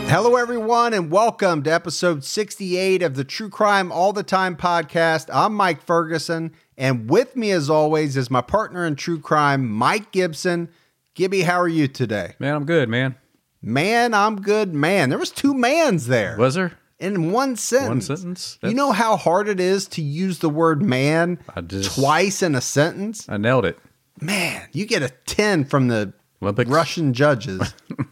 Hello, everyone, and welcome to episode 68 of the True Crime All the Time podcast. I'm Mike Ferguson, and with me, as always, is my partner in true crime, Mike Gibson. Gibby, how are you today? Man, I'm good, man. Man, I'm good, man. There was two mans there. Was there? In one sentence. One sentence? You know how hard it is to use the word man twice in a sentence? I nailed it. Man, you get a 10 from the Olympics. Russian judges.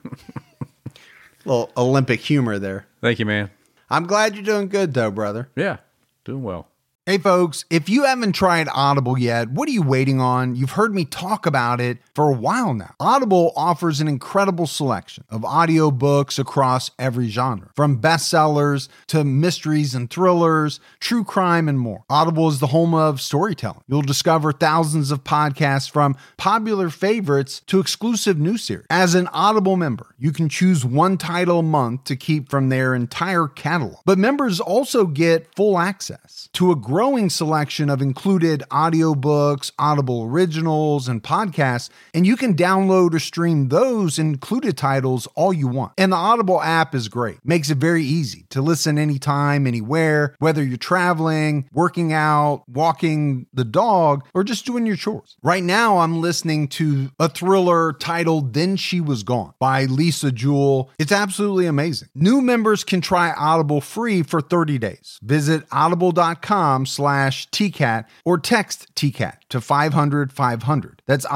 Little Olympic humor there. Thank you, man. I'm glad you're doing good, though, brother. Yeah, doing well. Hey, folks, if you haven't tried Audible yet, what are you waiting on? You've heard me talk about it for a while now. Audible offers an incredible selection of audiobooks across every genre, from bestsellers to mysteries and thrillers, true crime, and more. Audible is the home of storytelling. You'll discover thousands of podcasts from popular favorites to exclusive new series. As an Audible member, you can choose one title a month to keep from their entire catalog. But members also get full access to a growing selection of included audiobooks, Audible originals, and podcasts, and you can download or stream those included titles all you want. And the Audible app is great. Makes it very easy to listen anytime, anywhere, whether you're traveling, working out, walking the dog, or just doing your chores. Right now, I'm listening to a thriller titled Then She Was Gone by Lisa Jewell. It's absolutely amazing. New members can try Audible free for 30 days. Visit audible.com/TCAT or text TCAT to 500-500. That's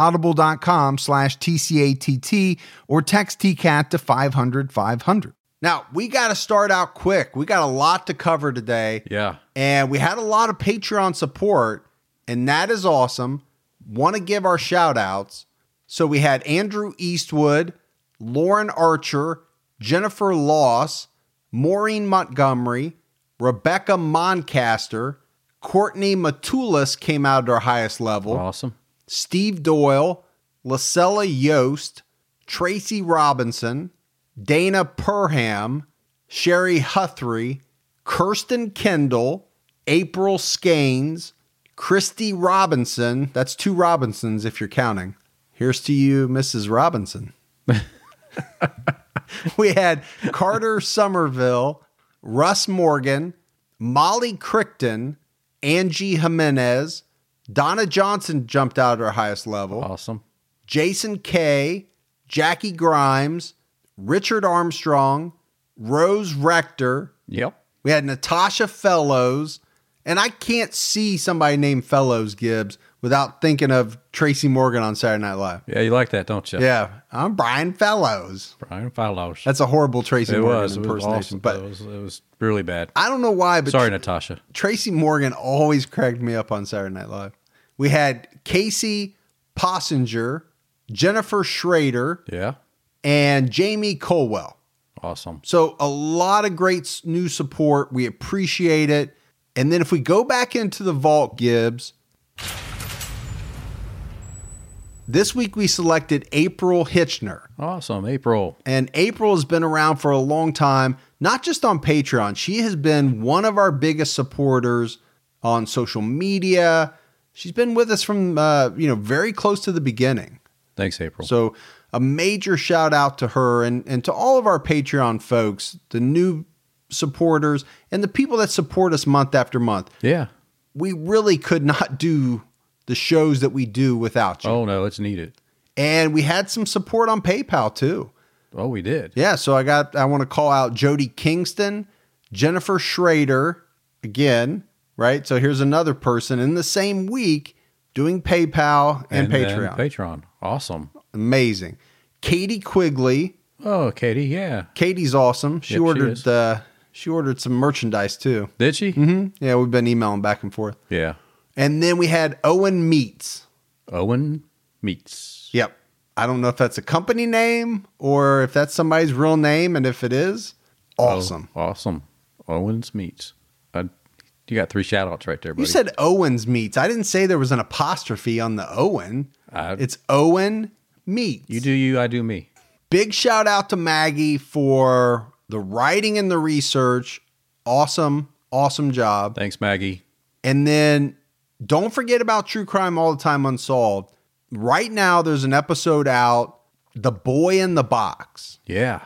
audible.com/TCATT or text TCAT to 500-500. Now, we got to start out quick. We got a lot to cover today. Yeah. And we had a lot of Patreon support, and that is awesome. Want to give our shout outs. So we had Andrew Eastwood, Lauren Archer, Jennifer Loss, Maureen Montgomery, Rebecca Moncaster, Courtney Matulis came out at our highest level. Awesome. Steve Doyle, Lacella Yost, Tracy Robinson, Dana Perham, Sherry Huthry, Kirsten Kendall, April Skanes, Christy Robinson. That's two Robinsons if you're counting. Here's to you, Mrs. Robinson. We had Carter Somerville, Russ Morgan, Molly Crichton, Angie Jimenez, Donna Johnson jumped out at our highest level. Awesome. Jason Kay, Jackie Grimes, Richard Armstrong, Rose Rector. Yep. We had Natasha Fellows, and I can't see somebody named Fellows, Gibbs, without thinking of Tracy Morgan on Saturday Night Live. Yeah, you like that, don't you? Yeah, I'm Brian Fellows. Brian Fallows. That's a horrible Tracy Morgan impersonation. Awesome. But it was really bad. I don't know why, but sorry, Natasha. Tracy Morgan always cracked me up on Saturday Night Live. We had Casey Possinger, Jennifer Schrader, Yeah. and Jamie Colwell. Awesome. So a lot of great new support. We appreciate it. And then if we go back into the vault, Gibbs, this week we selected April Hitchner. Awesome. April. And April has been around for a long time, not just on Patreon. She has been one of our biggest supporters on social media. She's been with us from, very close to the beginning. Thanks, April. So a major shout out to her and to all of our Patreon folks, the new supporters and the people that support us month after month. Yeah. We really could not do the shows that we do without you. Oh, no, it's needed. And we had some support on PayPal too. Oh, we did. Yeah, so I want to call out Jody Kingston, Jennifer Schrader, again, right? So here's another person in the same week doing PayPal and Patreon. Patreon. Awesome. Amazing. Katie Quigley. Oh, Katie, yeah. Katie's awesome. She ordered some merchandise too. Did she? Mm-hmm. Yeah, we've been emailing back and forth. Yeah. And then we had Owen Meats. Owen Meats. Yep. I don't know if that's a company name or if that's somebody's real name. And if it is, awesome. Oh, awesome. Owen's Meats. You got 3 shout outs right there, buddy. You said Owen's Meats. I didn't say there was an apostrophe on the Owen. It's Owen Meats. You do you, I do me. Big shout out to Maggie for the writing and the research. Awesome, awesome job. Thanks, Maggie. And then don't forget about True Crime All the Time Unsolved. Right now, there's an episode out, The Boy in the Box. Yeah.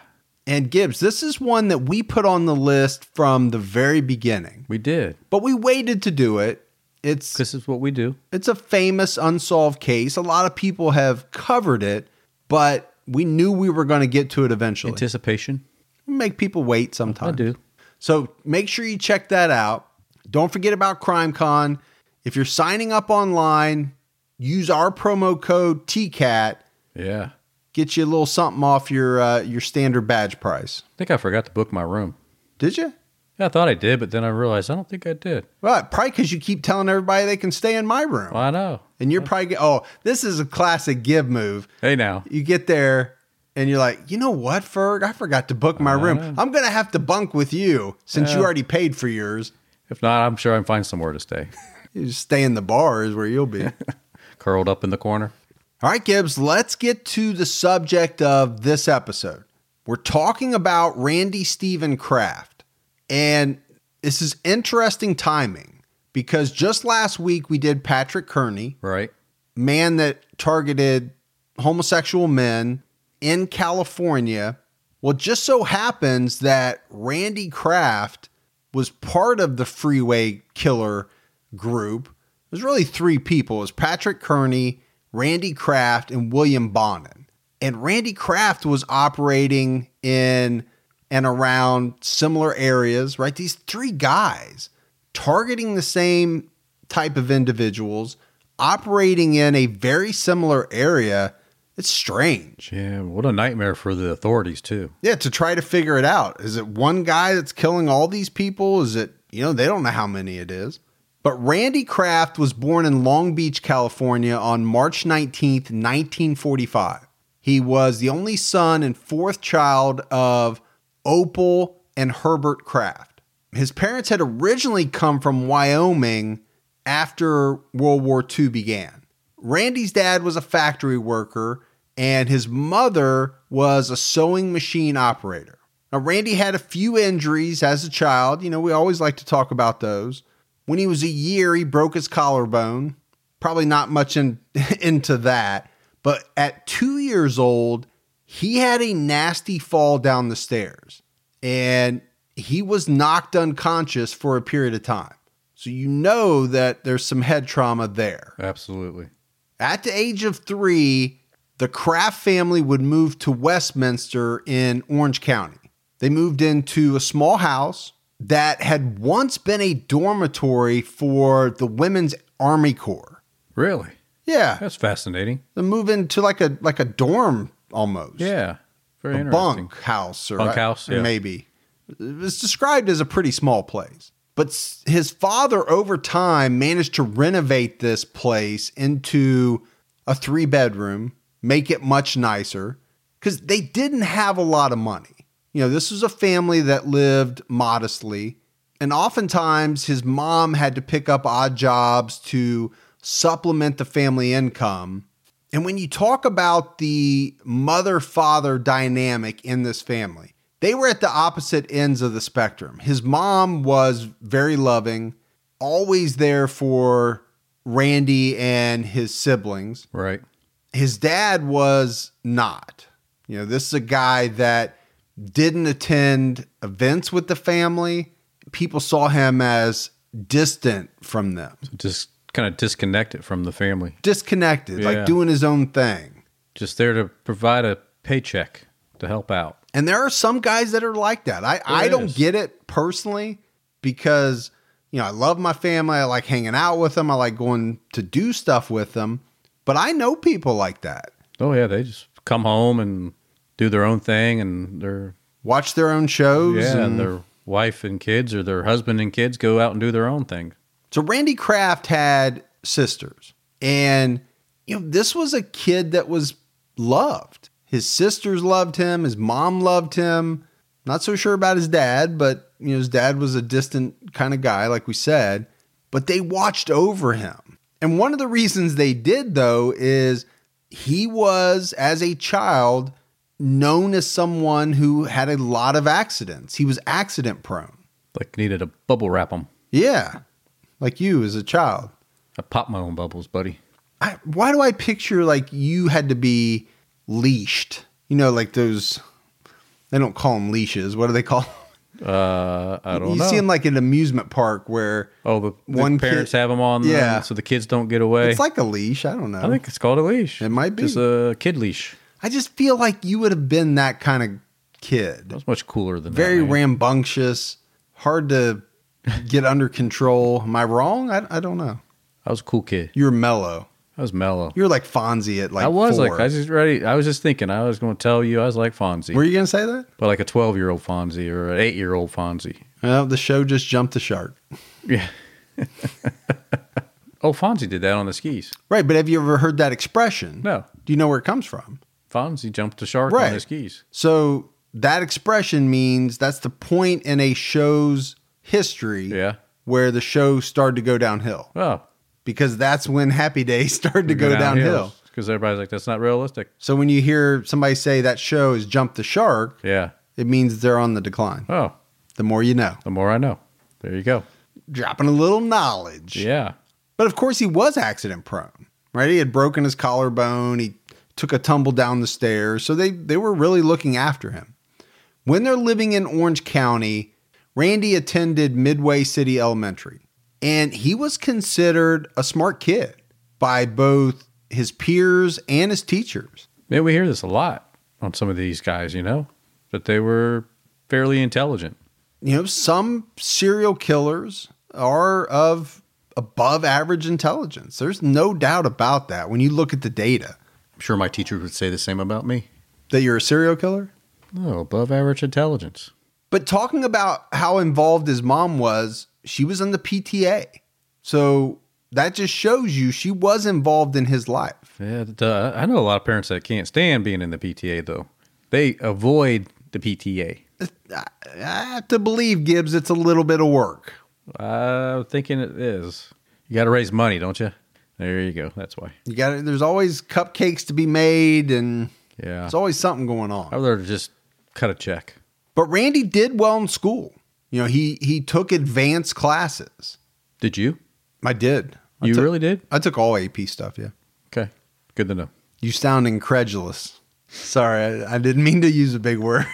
And Gibbs, this is one that we put on the list from the very beginning. We did. But we waited to do it. This is what we do. It's a famous unsolved case. A lot of people have covered it, but we knew we were going to get to it eventually. Anticipation. Make people wait sometimes. I do. So make sure you check that out. Don't forget about CrimeCon. If you're signing up online, use our promo code TCAT. Yeah. Get you a little something off your standard badge price. I think I forgot to book my room. Did you? Yeah, I thought I did, but then I realized I don't think I did. Well, probably because you keep telling everybody they can stay in my room. Well, I know. And you're probably, this is a classic give move. Hey, now. You get there and you're like, you know what, Ferg? I forgot to book my room. I'm going to have to bunk with you since you already paid for yours. If not, I'm sure I can find somewhere to stay. You just stay in the bar is where you'll be. Curled up in the corner. All right, Gibbs, let's get to the subject of this episode. We're talking about Randy Stephen Kraft. And this is interesting timing because just last week we did Patrick Kearney, Right. man that targeted homosexual men in California. Well, it just so happens that Randy Kraft was part of the Freeway Killer group. There's really three people. It was Patrick Kearney, Randy Kraft, and William Bonin. And Randy Kraft was operating in and around similar areas, right? These three guys targeting the same type of individuals, operating in a very similar area. It's strange. Yeah, what a nightmare for the authorities, too. Yeah, to try to figure it out. Is it one guy that's killing all these people? Is it, they don't know how many it is. But Randy Kraft was born in Long Beach, California on March 19th, 1945. He was the only son and fourth child of Opal and Herbert Kraft. His parents had originally come from Wyoming after World War II began. Randy's dad was a factory worker and his mother was a sewing machine operator. Now, Randy had a few injuries as a child. We always like to talk about those. When he was a year, he broke his collarbone. Probably not much into that. But at 2 years old, he had a nasty fall down the stairs. And he was knocked unconscious for a period of time. So you know that there's some head trauma there. Absolutely. At the age of 3, the Kraft family would move to Westminster in Orange County. They moved into a small house that had once been a dormitory for the Women's Army Corps. Really? Yeah. That's fascinating. They move into like a dorm almost. Yeah. Very a interesting. bunk house. Bunkhouse, yeah. Maybe. It's described as a pretty small place. But his father, over time, managed to renovate this place into a 3-bedroom, make it much nicer, because they didn't have a lot of money. This was a family that lived modestly, and oftentimes his mom had to pick up odd jobs to supplement the family income. And when you talk about the mother-father dynamic in this family, they were at the opposite ends of the spectrum. His mom was very loving, always there for Randy and his siblings. Right. His dad was not. This is a guy that didn't attend events with the family. People saw him as distant from them. So just kind of disconnected from the family. Disconnected, Yeah. like doing his own thing. Just there to provide a paycheck to help out. And there are some guys that are like that. I don't get it personally because, I love my family. I like hanging out with them. I like going to do stuff with them. But I know people like that. Oh, yeah. They just come home and do their own thing and they're... Watch their own shows. Yeah, and their wife and kids or their husband and kids go out and do their own thing. So Randy Kraft had sisters. And, this was a kid that was loved. His sisters loved him. His mom loved him. Not so sure about his dad, but his dad was a distant kind of guy, like we said. But they watched over him. And one of the reasons they did, though, is he was, as a child, known as someone who had a lot of accidents. He was accident prone. Like needed a bubble wrap them. Yeah, like you as a child. I pop my own bubbles, buddy. Why do I picture like you had to be leashed? Like those They don't call them leashes. What do they call them? I don't You know. see them like at an amusement park where the one parents kid- have them on them Yeah. so the kids don't get away. it's like a leash. I don't know. I think it's called a leash. It might be. Just a kid leash. I just feel like you would have been that kind of kid. That's much cooler than Very that. man. rambunctious, hard to get under control. Am I wrong? I don't know. I was a cool kid. You're mellow. I was mellow. You're like Fonzie at like I was 4. like, I was just thinking, I was going to tell you I was like Fonzie. Were you going to say that? But like a 12-year-old Fonzie or an 8-year-old Fonzie. Well, the show just jumped the shark. Yeah. Oh, Fonzie did that on the skis. Right, but have you ever heard that expression? No. Do you know where it comes from? Fonzie jumped the shark Right. on the skis. So that expression means that's the point in a show's history Yeah. where the show started to go downhill. Oh. Because that's when Happy Days started to go downhill. Because everybody's like, that's not realistic. So when you hear somebody say that show has jumped the shark, Yeah. it means they're on the decline. Oh, The more you know. the more I know. There you go. Dropping a little knowledge. Yeah. But of course, he was accident prone, right? He had broken his collarbone. He took a tumble down the stairs. So they were really looking after him. When they're living in Orange County, Randy attended Midway City Elementary. And he was considered a smart kid by both his peers and his teachers. Yeah, we hear this a lot on some of these guys, that they were fairly intelligent. You know, some serial killers are of above average intelligence. There's no doubt about that when you look at the data. I'm sure my teacher would say the same about me. That you're a serial killer? Oh, above average intelligence. But talking about how involved his mom was, she was in the PTA. So that just shows you she was involved in his life. Yeah, I know a lot of parents that can't stand being in the PTA, though. They avoid the PTA. I have to believe, Gibbs, it's a little bit of work. I'm thinking it is. You got to raise money, don't you? There you go. That's why. There's always cupcakes to be made, and Yeah. there's always something going on. I'd rather just cut a check. But Randy did well in school. You know, he took advanced classes. Did you? I did. You really did? I took all AP stuff, yeah. Okay. Good to know. You sound incredulous. Sorry, I didn't mean to use a big word.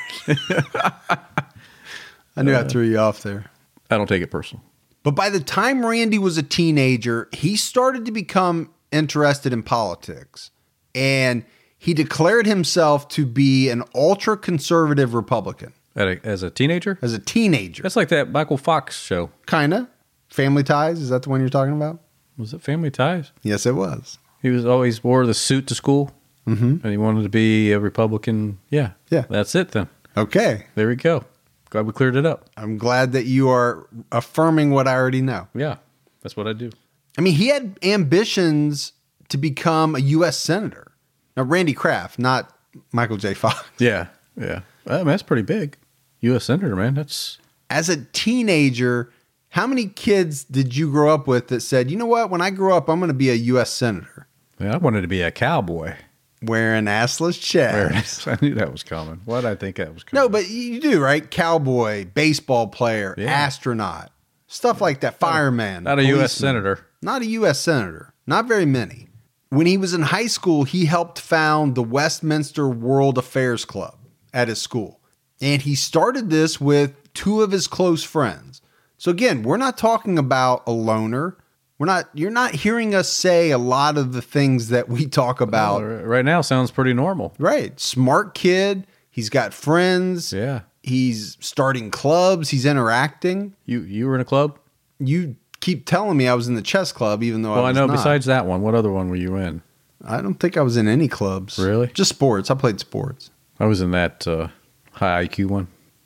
I knew I threw you off there. I don't take it personal. But by the time Randy was a teenager, he started to become interested in politics. And he declared himself to be an ultra-conservative Republican. As a teenager? As a teenager. That's like that Michael Fox show. Kinda. Family Ties, is that the one you're talking about? Was it Family Ties? Yes, it was. He was always wore the suit to school. Mm-hmm. And he wanted to be a Republican. Yeah. Yeah. That's it then. Okay. There we go. Glad we cleared it up. I'm glad that you are affirming what I already know. Yeah. That's what I do. I mean, he had ambitions to become a U.S. Senator. Now, Randy Kraft, not Michael J. Fox. Yeah. Yeah. I mean, that's pretty big. U.S. Senator, man. That's... As a teenager, how many kids did you grow up with that said, you know what, when I grow up, I'm going to be a U.S. Senator? Yeah, I wanted to be a cowboy. Wearing assless chaps. I knew that was coming. Why did I think that was coming? No, but you do, right? Cowboy, baseball player, Yeah. astronaut, stuff like that. Fireman. Not a U.S. policeman. Senator. Not a U.S. Senator. Not very many. When he was in high school, he helped found the Westminster World Affairs Club at his school. And he started this with two of his close friends. So again, we're not talking about a loner. You're not hearing us say a lot of the things that we talk about. Right now sounds pretty normal. Right. Smart kid. He's got friends. Yeah. He's starting clubs. He's interacting. You were in a club? You keep telling me I was in the chess club, even though Well, I I was know. not. Besides that one, what other one were you in? I don't think I was in any clubs. Really? Just sports. I played sports. I was in that high IQ one.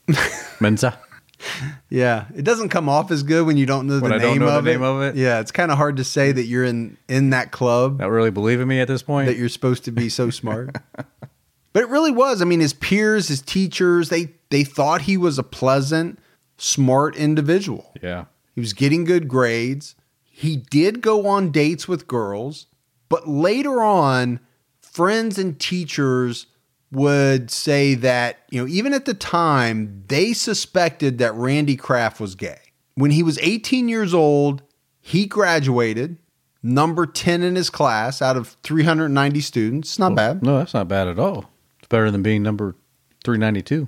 Mensa. Yeah. It doesn't come off as good when you don't know the When I name don't know of the it. name of it? Yeah. It's kind of hard to say that you're in that club, Not really believing me at this point. that you're supposed to be so smart. But it really was. I mean, his peers, his teachers, they thought he was a pleasant, smart individual. Yeah. He was getting good grades. He did go on dates with girls, but later on, friends and teachers would say that, even at the time, they suspected that Randy Kraft was gay. When he was 18 years old, he graduated, number 10 in his class out of 390 students. Not bad. No, that's not bad at all. It's better than being number 392.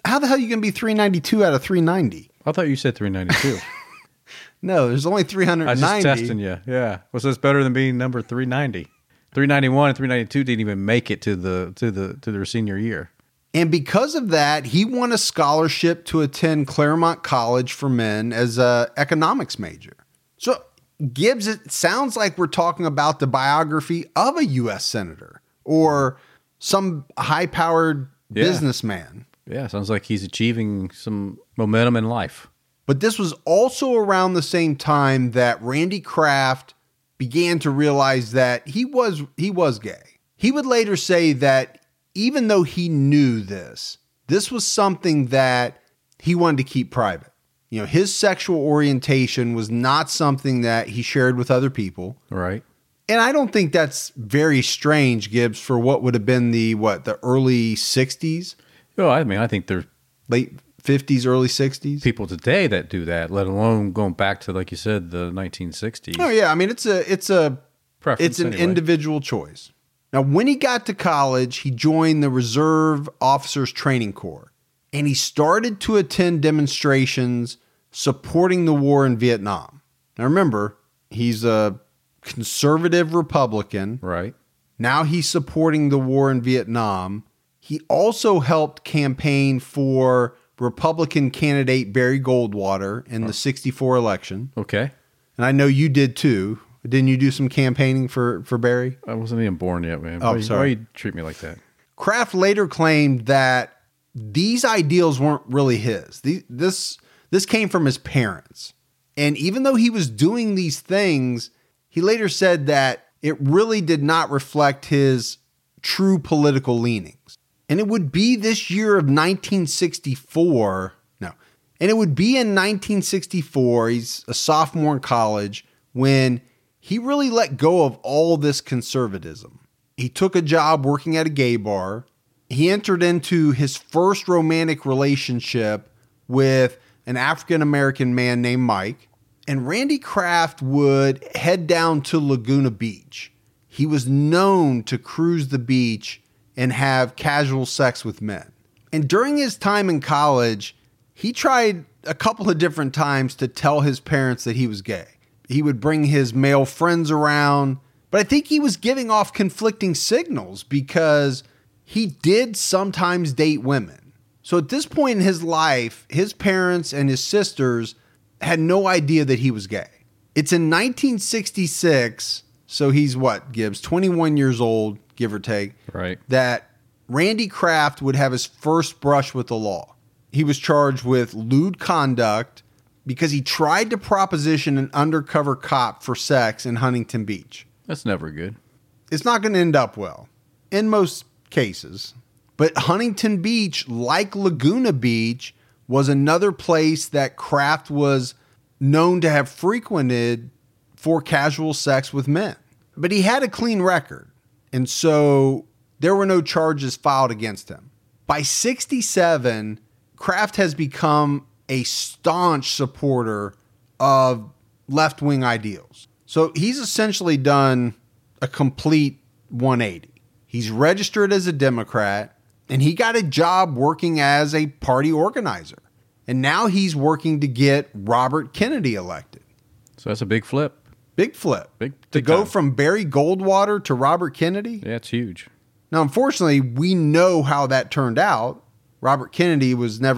How the hell are you going to be 392 out of 390? I thought you said 392. No, there's only 390. I was just testing you. Yeah. Was this better than being number 390? 391 and 392 didn't even make it to their senior year. And because of that, he won a scholarship to attend Claremont College for Men as an economics major. So, Gibbs, it sounds like we're talking about the biography of a U.S. senator or some high-powered businessman. Yeah, sounds like he's achieving some momentum in life. But this was also around the same time that Randy Kraft began to realize that he was gay. He would later say that even though he knew this was something that he wanted to keep private. You know, his sexual orientation was not something that he shared with other people. Right. And I don't think that's very strange, Gibbs, for what would have been the early 60s? Well, I mean, I think there's late 50s, early 60s. people today that do that, let alone going back to, like you said, the 1960s. Oh, yeah. I mean, it's an Preference, individual choice. Now, when he got to college, he joined the Reserve Officers Training Corps, and he started to attend demonstrations supporting the war in Vietnam. Now, remember, he's a conservative Republican. Right. Now he's supporting the war in Vietnam. He also helped campaign for Republican candidate Barry Goldwater in the 64 election. Okay. And I know you did too. Didn't you do some campaigning for Barry? I wasn't even born yet, man. Oh, sorry. Why you treat me like that? Kraft later claimed that these ideals weren't really his. This came from his parents. And even though he was doing these things, he later said that it really did not reflect his true political leanings. And it would be this year of 1964. And it would be in 1964, he's a sophomore in college, when he really let go of all this conservatism. He took a job working at a gay bar. He entered into his first romantic relationship with an African-American man named Mike. And Randy Kraft would head down to Laguna Beach. He was known to cruise the beach and have casual sex with men. And during his time in college, he tried a couple of different times to tell his parents that he was gay. He would bring his male friends around, but I think he was giving off conflicting signals because he did sometimes date women. So at this point in his life, his parents and his sisters had no idea that he was gay. It's in 1966, so he's Gibbs, 21 years old, give or take, right, that Randy Kraft would have his first brush with the law. He was charged with lewd conduct because he tried to proposition an undercover cop for sex in Huntington Beach. That's never good. It's not going to end up well in most cases. But Huntington Beach, like Laguna Beach, was another place that Kraft was known to have frequented for casual sex with men. But he had a clean record, and so there were no charges filed against him. By 67, Kraft has become a staunch supporter of left-wing ideals. So he's essentially done a complete 180. He's registered as a Democrat, and he got a job working as a party organizer. And now he's working to get Robert Kennedy elected. So that's a big flip. Big flip. Big to go time. from Barry Goldwater to Robert Kennedy? Yeah, it's huge. Now, unfortunately, we know how that turned out. Robert Kennedy was never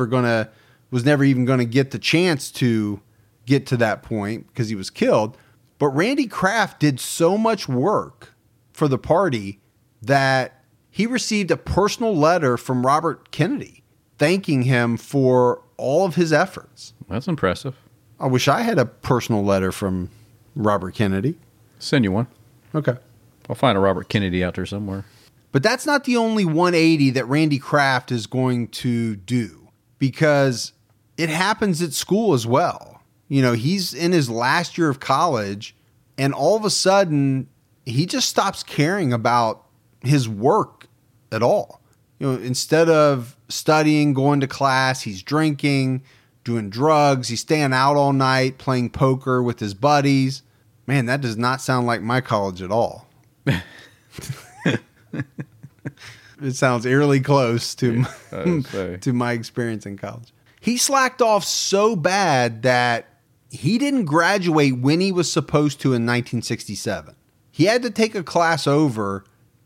even going to get the chance to get to that point because he was killed. But Randy Kraft did so much work for the party that he received a personal letter from Robert Kennedy thanking him for all of his efforts. That's impressive. I wish I had a personal letter from Robert Kennedy. Send you one. Okay. I'll find a Robert Kennedy out there somewhere. But that's not the only 180 that Randy Kraft is going to do, because it happens at school as well. You know, he's in his last year of college, and all of a sudden, he just stops caring about his work at all. You know, instead of studying, going to class, he's drinking, doing drugs, he's staying out all night, playing poker with his buddies. Man, that does not sound like my college at all. It sounds eerily close to say. to my experience in college. He slacked off so bad that he didn't graduate when he was supposed to in 1967. He had to take a class over,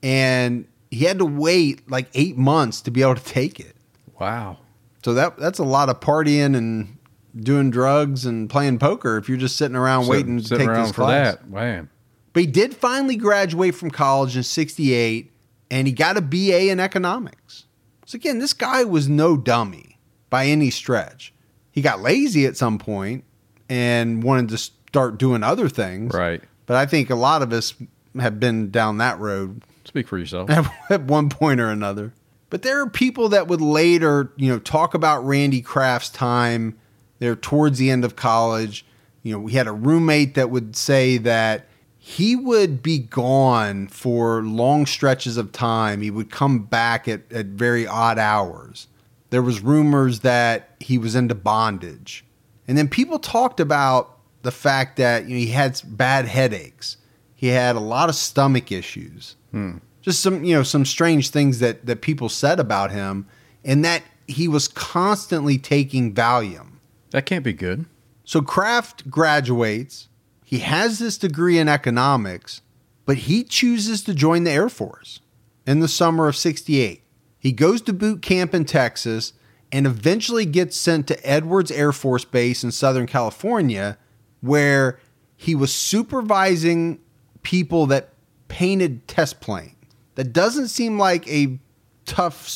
and he had to wait like 8 months to be able to take it. Wow. So that's a lot of partying and doing drugs and playing poker if you're just sitting around waiting to take this class. That, man. But he did finally graduate from college in 68, and he got a BA in economics. So again, this guy was no dummy by any stretch. He got lazy at some point and wanted to start doing other things. Right. But I think a lot of us have been down that road Speak for yourself. at one point or another. But there are people that would later, talk about Randy Kraft's time there towards the end of college. We had a roommate that would say that he would be gone for long stretches of time. He would come back at very odd hours. There was rumors that he was into bondage. And then people talked about the fact that he had bad headaches. He had a lot of stomach issues. Just some strange things that people said about him, and that he was constantly taking Valium. That can't be good. So Kraft graduates. He has this degree in economics, but he chooses to join the Air Force in the summer of 68. He goes to boot camp in Texas and eventually gets sent to Edwards Air Force Base in Southern California, where he was supervising people that painted test planes. That doesn't seem like a tough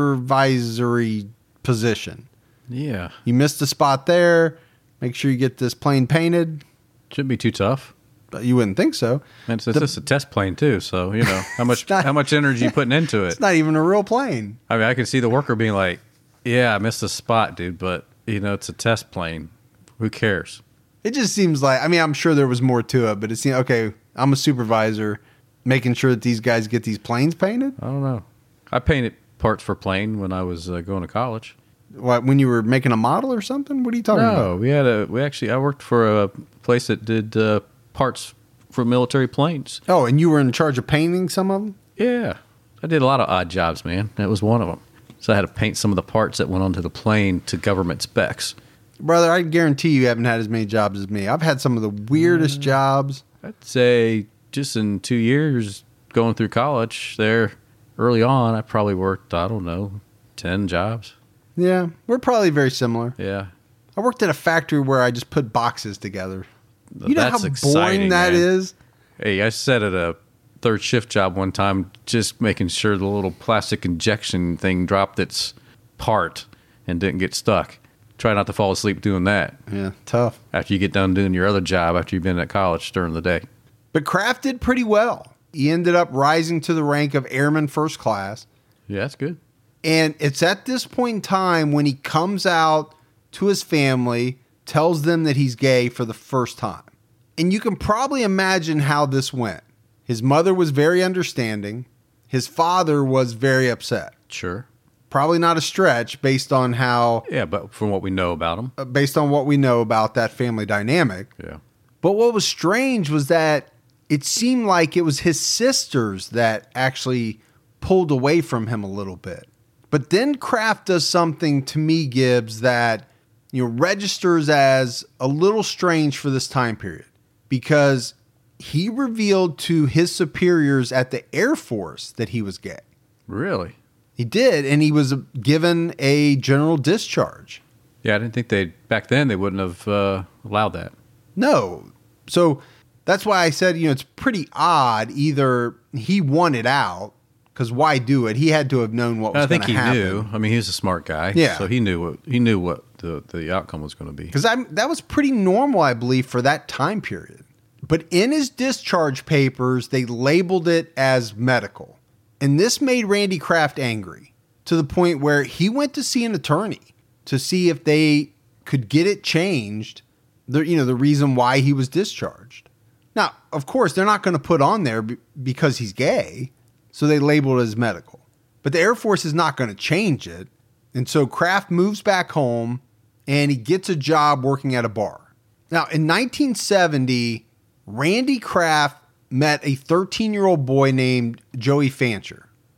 supervisory position. Yeah. You missed a spot there. Make sure you get this plane painted. Shouldn't be too tough. You wouldn't think so. And it's just a test plane too, so how much energy you putting into it. It's not even a real plane. I mean, I can see the worker being like, "Yeah, I missed a spot, dude, but it's a test plane. Who cares?" It just seems like, I'm sure there was more to it, but it seems okay. I'm a supervisor, making sure that these guys get these planes painted. I don't know. I painted parts for plane when I was going to college. What, when you were making a model or something? What are you talking about? No, I worked for a place that did parts for military planes. Oh, and you were in charge of painting some of them? Yeah. I did a lot of odd jobs, man. That was one of them. So I had to paint some of the parts that went onto the plane to government specs. Brother, I guarantee you haven't had as many jobs as me. I've had some of the weirdest jobs. I'd say just in 2 years going through college there, early on, I probably worked, 10 jobs. Yeah, we're probably very similar. Yeah. I worked at a factory where I just put boxes together. You know That's how exciting, boring that man. is? Hey, I sat at a third shift job one time just making sure the little plastic injection thing dropped its part and didn't get stuck. Try not to fall asleep doing that. Yeah, tough. After you get done doing your other job after you've been at college during the day. But Kraft did pretty well. He ended up rising to the rank of Airman First Class. Yeah, that's good. And it's at this point in time when he comes out to his family, tells them that he's gay for the first time. And you can probably imagine how this went. His mother was very understanding. His father was very upset. Sure. Probably not a stretch based on how... Yeah, but from what we know about him. Based on what we know about that family dynamic. Yeah. But what was strange was that it seemed like it was his sisters that actually pulled away from him a little bit. But then Kraft does something to me, Gibbs, that registers as a little strange for this time period, because he revealed to his superiors at the Air Force that he was gay. Really? He did, and he was given a general discharge. Yeah, I didn't think back then they wouldn't have allowed that. No. So that's why I said, it's pretty odd. Either he wanted out, because why do it? He had to have known what was going to happen. I think he knew. I mean, he was a smart guy. Yeah. So he knew what the outcome was going to be. Because that was pretty normal, I believe, for that time period. But in his discharge papers, they labeled it as medical. And this made Randy Kraft angry to the point where he went to see an attorney to see if they could get it changed, the reason why he was discharged. Now, of course, they're not going to put on there because he's gay, so they labeled it as medical. But the Air Force is not going to change it. And so Kraft moves back home and he gets a job working at a bar. Now, in 1970, Randy Kraft met a 13-year-old boy named Joey Fancher.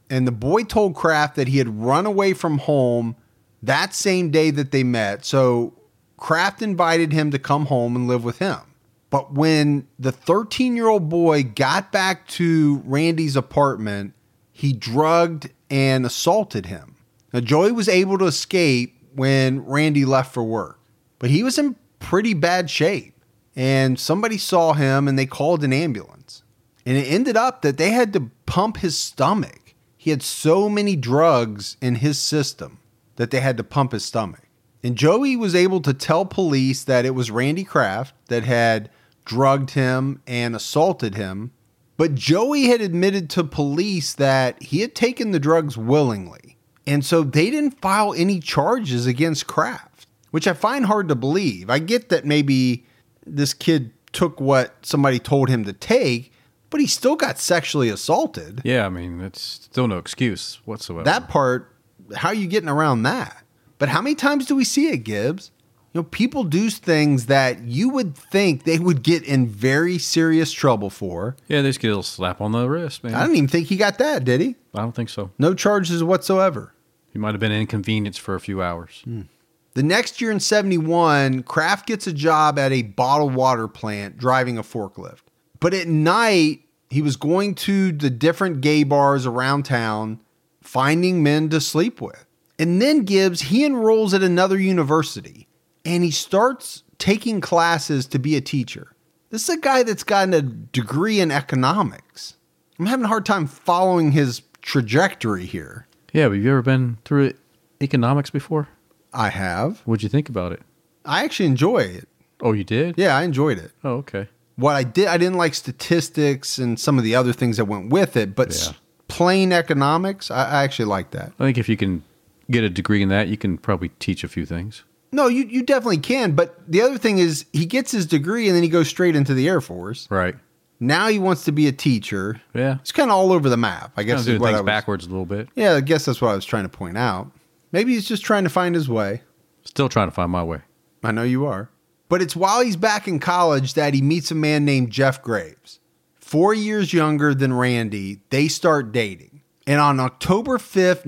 And the boy told Kraft that he had run away from home that same day that they met. So Kraft invited him to come home and live with him. But when the 13-year-old boy got back to Randy's apartment, he drugged and assaulted him. Now, Joey was able to escape when Randy left for work, but he was in pretty bad shape. And somebody saw him and they called an ambulance. And it ended up that they had to pump his stomach. He had so many drugs in his system that they had to pump his stomach. And Joey was able to tell police that it was Randy Kraft that had drugged him and assaulted him. But Joey had admitted to police that he had taken the drugs willingly. And so they didn't file any charges against Kraft, which I find hard to believe. I get that maybe this kid took what somebody told him to take, but he still got sexually assaulted. Yeah, I mean, it's still no excuse whatsoever. That part, how are you getting around that? But how many times do we see it, Gibbs? You know, people do things that you would think they would get in very serious trouble for. Yeah, they just get a little slap on the wrist, man. I don't even think he got that, did he? I don't think so. No charges whatsoever. He might have been inconvenienced for a few hours. The next year in 71, Kraft gets a job at a bottled water plant driving a forklift. But at night, he was going to the different gay bars around town, finding men to sleep with. And then Gibbs, he enrolls at another university, and he starts taking classes to be a teacher. This is a guy that's gotten a degree in economics. I'm having a hard time following his trajectory here. Yeah, but have you ever been through economics before? I have. What'd you think about it? I actually enjoy it. Oh, you did? Yeah, I enjoyed it. Oh, okay. What I didn't like statistics and some of the other things that went with it, but plain economics, I actually like that. I think if you can get a degree in that, you can probably teach a few things. No, you definitely can. But the other thing is he gets his degree and then he goes straight into the Air Force. Right. Now he wants to be a teacher. Yeah. It's kind of all over the map, I guess. Kind of doing things backwards a little bit. Yeah, I guess that's what I was trying to point out. Maybe he's just trying to find his way. Still trying to find my way. I know you are. But it's while he's back in college that he meets a man named Jeff Graves. 4 years younger than Randy, they start dating. And on October 5th,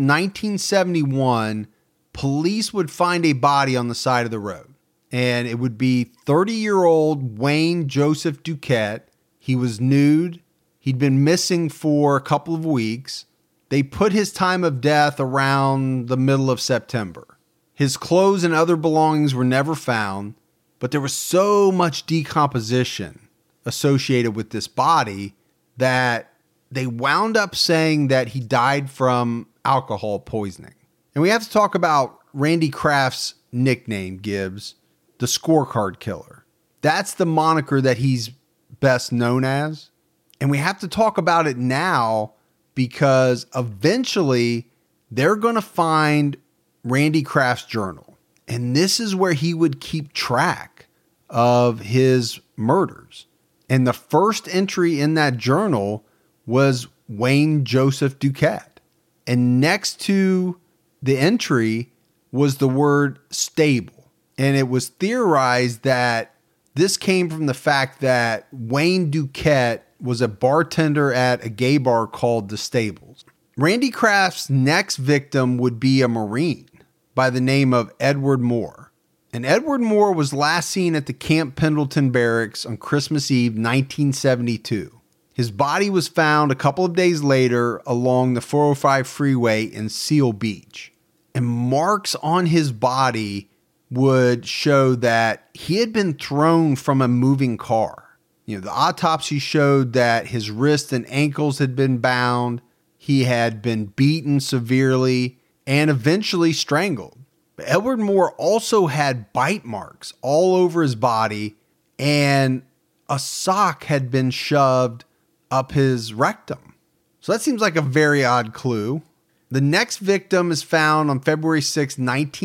1971, police would find a body on the side of the road. And it would be 30-year-old Wayne Joseph Duquette. He was nude. He'd been missing for a couple of weeks. They put his time of death around the middle of September. His clothes and other belongings were never found, but there was so much decomposition associated with this body that they wound up saying that he died from alcohol poisoning. And we have to talk about Randy Kraft's nickname, Gibbs, the scorecard killer. That's the moniker that he's best known as. And we have to talk about it now because eventually they're going to find Randy Kraft's journal. And this is where he would keep track of his murders. And the first entry in that journal was Wayne Joseph Duquette. And next to the entry was the word stable. And it was theorized that this came from the fact that Wayne Duquette was a bartender at a gay bar called The Stables. Randy Kraft's next victim would be a Marine by the name of Edward Moore. And Edward Moore was last seen at the Camp Pendleton Barracks on Christmas Eve, 1972. His body was found a couple of days later along the 405 freeway in Seal Beach. And marks on his body would show that he had been thrown from a moving car. You know, the autopsy showed that his wrists and ankles had been bound. He had been beaten severely and eventually strangled. But Edward Moore also had bite marks all over his body, and a sock had been shoved up his rectum. So that seems like a very odd clue. The next victim is found on February 6,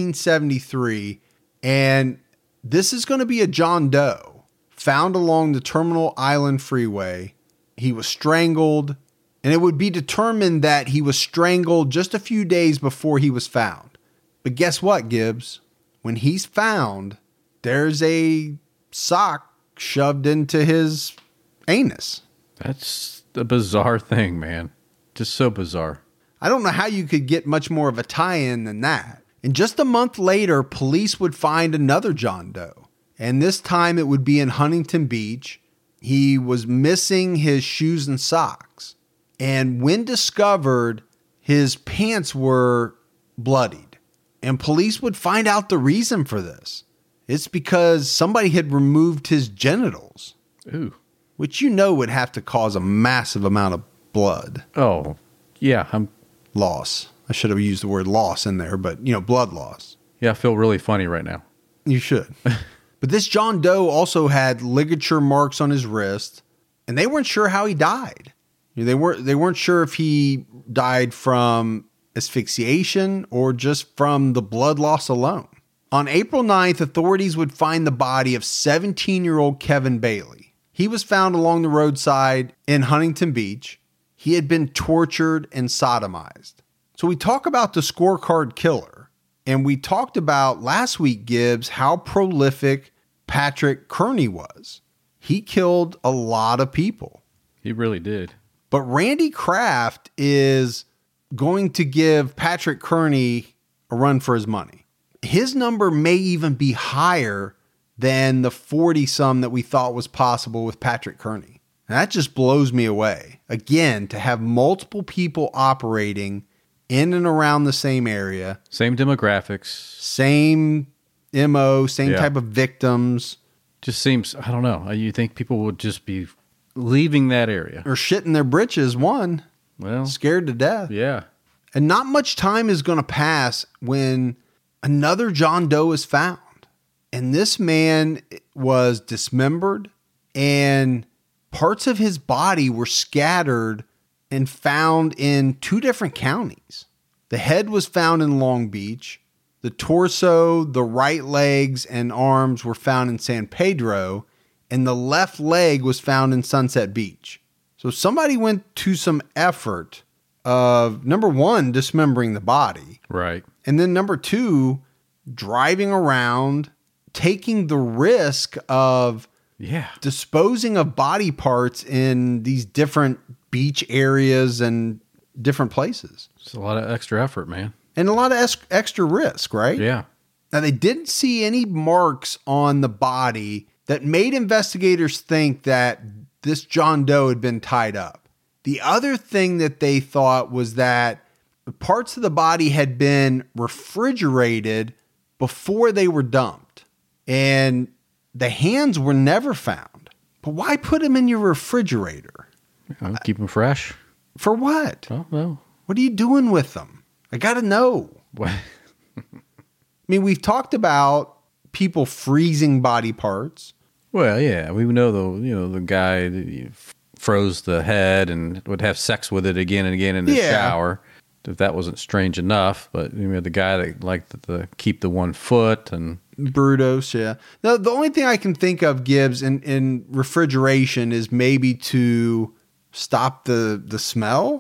1973, and this is going to be a John Doe found along the Terminal Island Freeway. He was strangled, and it would be determined that he was strangled just a few days before he was found. But guess what, Gibbs? When he's found, there's a sock shoved into his anus. That's a bizarre thing, man. Just so bizarre. I don't know how you could get much more of a tie-in than that. And just a month later, police would find another John Doe. And this time it would be in Huntington Beach. He was missing his shoes and socks. And when discovered, his pants were bloodied. And police would find out the reason for this. It's because somebody had removed his genitals. Ooh. Which would have to cause a massive amount of blood. Oh, yeah. Loss. I should have used the word loss in there, but, blood loss. Yeah, I feel really funny right now. You should. But this John Doe also had ligature marks on his wrist, and they weren't sure how he died. They weren't sure if he died from asphyxiation or just from the blood loss alone. On April 9th, authorities would find the body of 17-year-old Kevin Bailey. He was found along the roadside in Huntington Beach. He had been tortured and sodomized. So we talk about the scorecard killer, and we talked about last week, Gibbs, how prolific Patrick Kearney was. He killed a lot of people. He really did. But Randy Kraft is going to give Patrick Kearney a run for his money. His number may even be higher than the 40-some that we thought was possible with Patrick Kearney. And that just blows me away. Again, to have multiple people operating in and around the same area. Same demographics. Same MO, same type of victims. Just seems, I don't know. You think people would just be leaving that area. Or shitting their britches, one. Well. Scared to death. Yeah. And not much time is going to pass when another John Doe is found. And this man was dismembered, and parts of his body were scattered and found in 2 different counties. The head was found in Long Beach. The torso, the right legs, and arms were found in San Pedro, and the left leg was found in Sunset Beach. So somebody went to some effort of, number 1, dismembering the body. Right. And then number 2, driving around, taking the risk of disposing of body parts in these different beach areas and different places. It's a lot of extra effort, man. And a lot of extra risk, right? Yeah. Now, they didn't see any marks on the body that made investigators think that this John Doe had been tied up. The other thing that they thought was that parts of the body had been refrigerated before they were dumped. And the hands were never found. But why put them in your refrigerator? Keep them fresh. For what? Oh, no. What are you doing with them? I got to know. What? I mean, we've talked about people freezing body parts. Well, yeah, we know the guy that froze the head and would have sex with it again and again in the shower. If that wasn't strange enough, but the guy that liked to keep the 1 foot and Brutus, yeah. Now, the only thing I can think of, Gibbs, in refrigeration is maybe to stop the smell.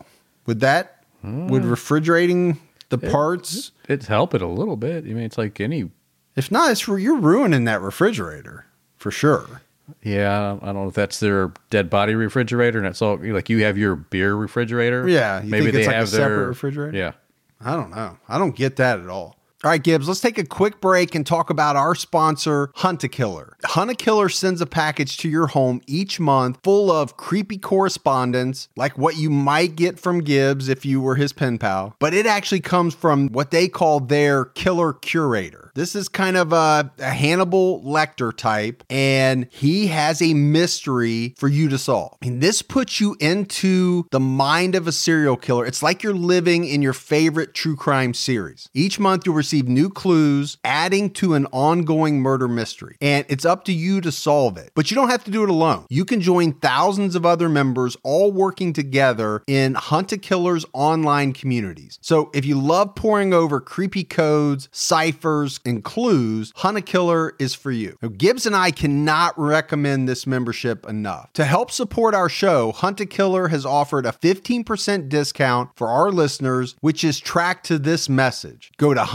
Would refrigerating the parts? It'd help it a little bit. I mean, it's like any. If not, you're ruining that refrigerator for sure. Yeah, I don't know if that's their dead body refrigerator, and it's all like you have your beer refrigerator. Yeah, maybe they have a separate refrigerator. Yeah, I don't know. I don't get that at all. All right, Gibbs, let's take a quick break and talk about our sponsor, Hunt-A-Killer. Hunt-A-Killer sends a package to your home each month full of creepy correspondence, like what you might get from Gibbs if you were his pen pal. But it actually comes from what they call their killer curator. This is kind of a Hannibal Lecter type, and he has a mystery for you to solve. And this puts you into the mind of a serial killer. It's like you're living in your favorite true crime series. Each month you'll receive new clues, adding to an ongoing murder mystery. And it's up to you to solve it. But you don't have to do it alone. You can join thousands of other members all working together in Hunt-A-Killer's online communities. So if you love poring over creepy codes, ciphers, and clues, Hunt-A-Killer is for you. Now, Gibbs and I cannot recommend this membership enough. To help support our show, Hunt-A-Killer has offered a 15% discount for our listeners, which is tracked to this message. Go to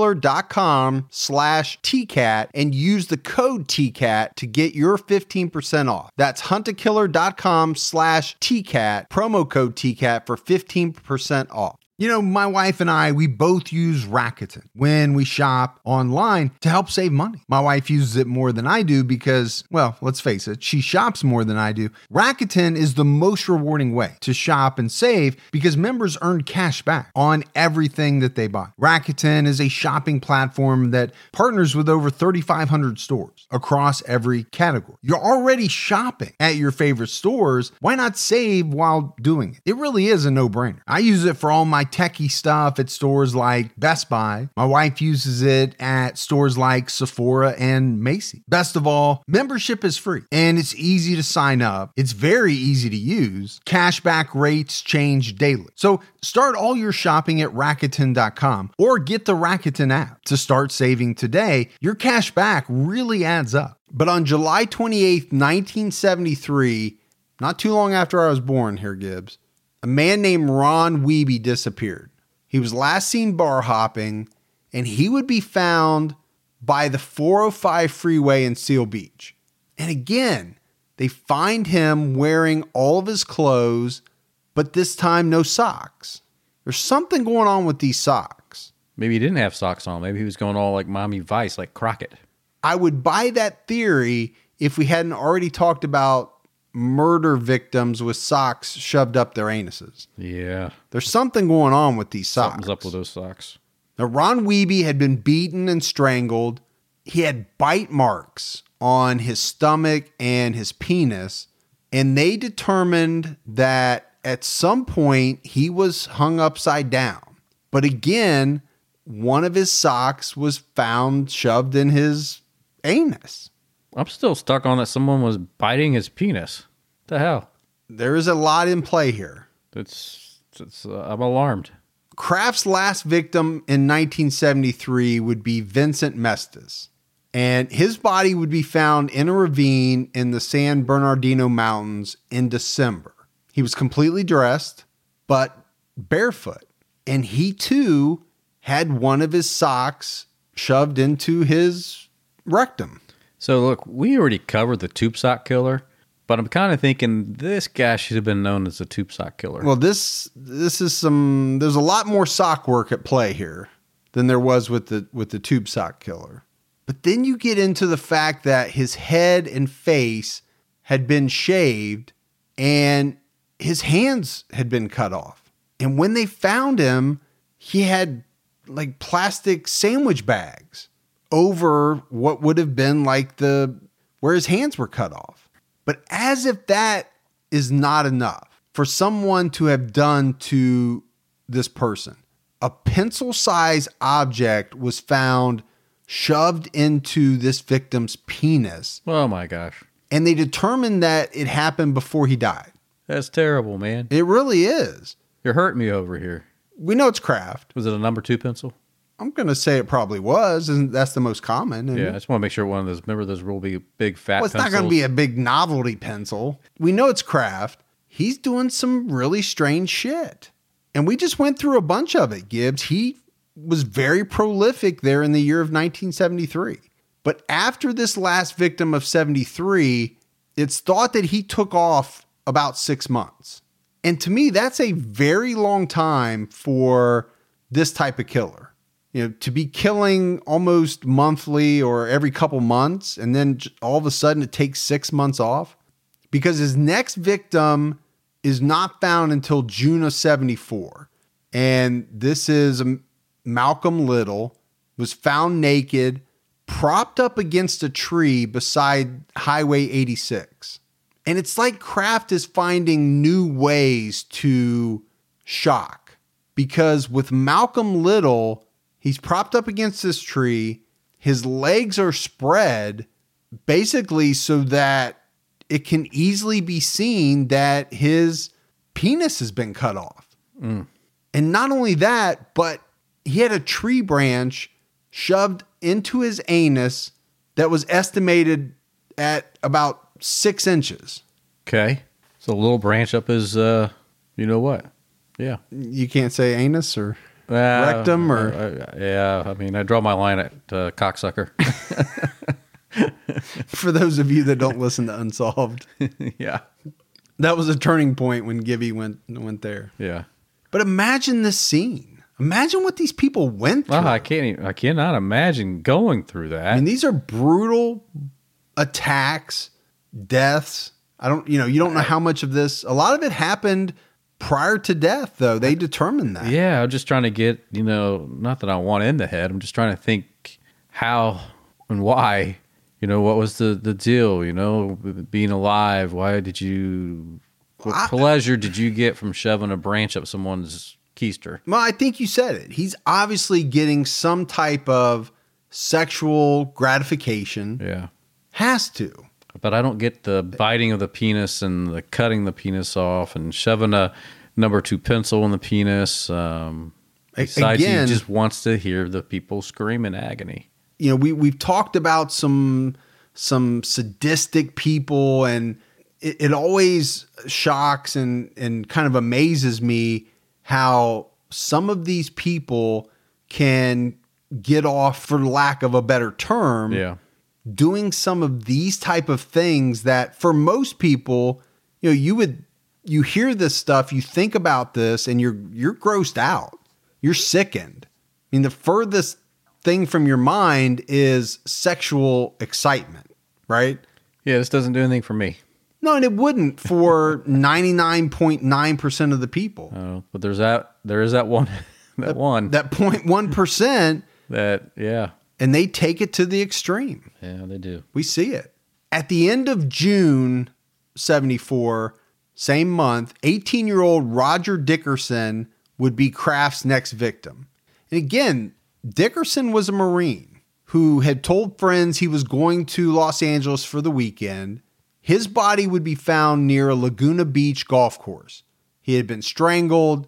huntakiller.com/TCAT and use the code TCAT to get your 15% off. That's huntakiller.com/TCAT, promo code TCAT for 15% off. You know, my wife and I, we both use Rakuten when we shop online to help save money. My wife uses it more than I do because, well, let's face it, she shops more than I do. Rakuten is the most rewarding way to shop and save because members earn cash back on everything that they buy. Rakuten is a shopping platform that partners with over 3,500 stores across every category. You're already shopping at your favorite stores. Why not save while doing it? It really is a no-brainer. I use it for all my techie stuff at stores like Best Buy. My wife uses it at stores like Sephora and Macy's. Best of all, membership is free and it's easy to sign up. It's very easy to use. Cashback rates change daily. So start all your shopping at Rakuten.com or get the Rakuten app to start saving today. Your cash back really adds up. But on July 28th, 1973, not too long after I was born here, Gibbs, a man named Ron Wiebe disappeared. He was last seen bar hopping, and he would be found by the 405 freeway in Seal Beach. And again, they find him wearing all of his clothes, but this time no socks. There's something going on with these socks. Maybe he didn't have socks on. Maybe he was going all like Miami Vice, like Crockett. I would buy that theory if we hadn't already talked about murder victims with socks shoved up their anuses. Yeah. There's something going on with these socks. Something's up with those socks. Now, Ron Wiebe had been beaten and strangled. He had bite marks on his stomach and his penis, and they determined that at some point he was hung upside down. But again, one of his socks was found shoved in his anus. I'm still stuck on that someone was biting his penis. What the hell? There is a lot in play here. I'm alarmed. Kraft's last victim in 1973 would be Vincent Mestis, and his body would be found in a ravine in the San Bernardino Mountains in December. He was completely dressed, but barefoot, and he too had one of his socks shoved into his rectum. So look, we already covered the tube sock killer, but I'm kind of thinking this guy should have been known as the tube sock killer. Well, this is there's a lot more sock work at play here than there was with the tube sock killer. But then you get into the fact that his head and face had been shaved and his hands had been cut off. And when they found him, he had like plastic sandwich bags over what would have been like where his hands were cut off. But as if that is not enough for someone to have done to this person, a pencil-sized object was found shoved into this victim's penis. Oh my gosh. And they determined that it happened before he died. That's terrible, man. It really is. You're hurting me over here. We know it's Kraft. Was it a number 2 pencil? I'm going to say it probably was, and that's the most common. Yeah, I just want to make sure one of those, remember those real big fat pencils? Not going to be a big novelty pencil. We know it's Kraft. He's doing some really strange shit. And we just went through a bunch of it, Gibbs. He was very prolific there in the year of 1973. But after this last victim of 73, it's thought that he took off about 6 months. And to me, that's a very long time for this type of killer. You know, to be killing almost monthly or every couple months, and then all of a sudden it takes 6 months off, because his next victim is not found until June of 74. And this is Malcolm Little, was found naked, propped up against a tree beside Highway 86. And it's like Kraft is finding new ways to shock, because with Malcolm Little, he's propped up against this tree. His legs are spread basically so that it can easily be seen that his penis has been cut off. Mm. And not only that, but he had a tree branch shoved into his anus that was estimated at about 6 inches. Okay. So a little branch up his, you know what? Yeah. You can't say anus or rectum or... yeah. I mean, I draw my line at cocksucker. For those of you that don't listen to Unsolved. Yeah. That was a turning point when Gibby went there. Yeah. But imagine this scene. Imagine what these people went through. Well, I cannot imagine going through that. I mean, these are brutal attacks, deaths. You don't know how much of this. A lot of it happened prior to death, though. They determined that. Yeah, I'm just trying to get, not that I want in the head. I'm just trying to think how and why. What was the deal? Being alive. Why did you? What pleasure did you get from shoving a branch up someone's keister? Well, I think you said it. He's obviously getting some type of sexual gratification. Yeah, has to. But I don't get the biting of the penis and the cutting the penis off and shoving a number 2 pencil in the penis. Besides, he just wants to hear the people scream in agony. We've talked about some sadistic people, and it always shocks and kind of amazes me how some of these people can get off, for lack of a better term. Yeah. Doing some of these type of things that for most people, you hear this stuff, you think about this, and you're grossed out. You're sickened. I mean, the furthest thing from your mind is sexual excitement, right? Yeah, this doesn't do anything for me. No, and it wouldn't for 99.9% of the people. Oh, but there is that one, that 0.1% that, yeah. And they take it to the extreme. Yeah, they do. We see it. At the end of June 74, same month, 18-year-old Roger Dickerson would be Kraft's next victim. And again, Dickerson was a Marine who had told friends he was going to Los Angeles for the weekend. His body would be found near a Laguna Beach golf course. He had been strangled,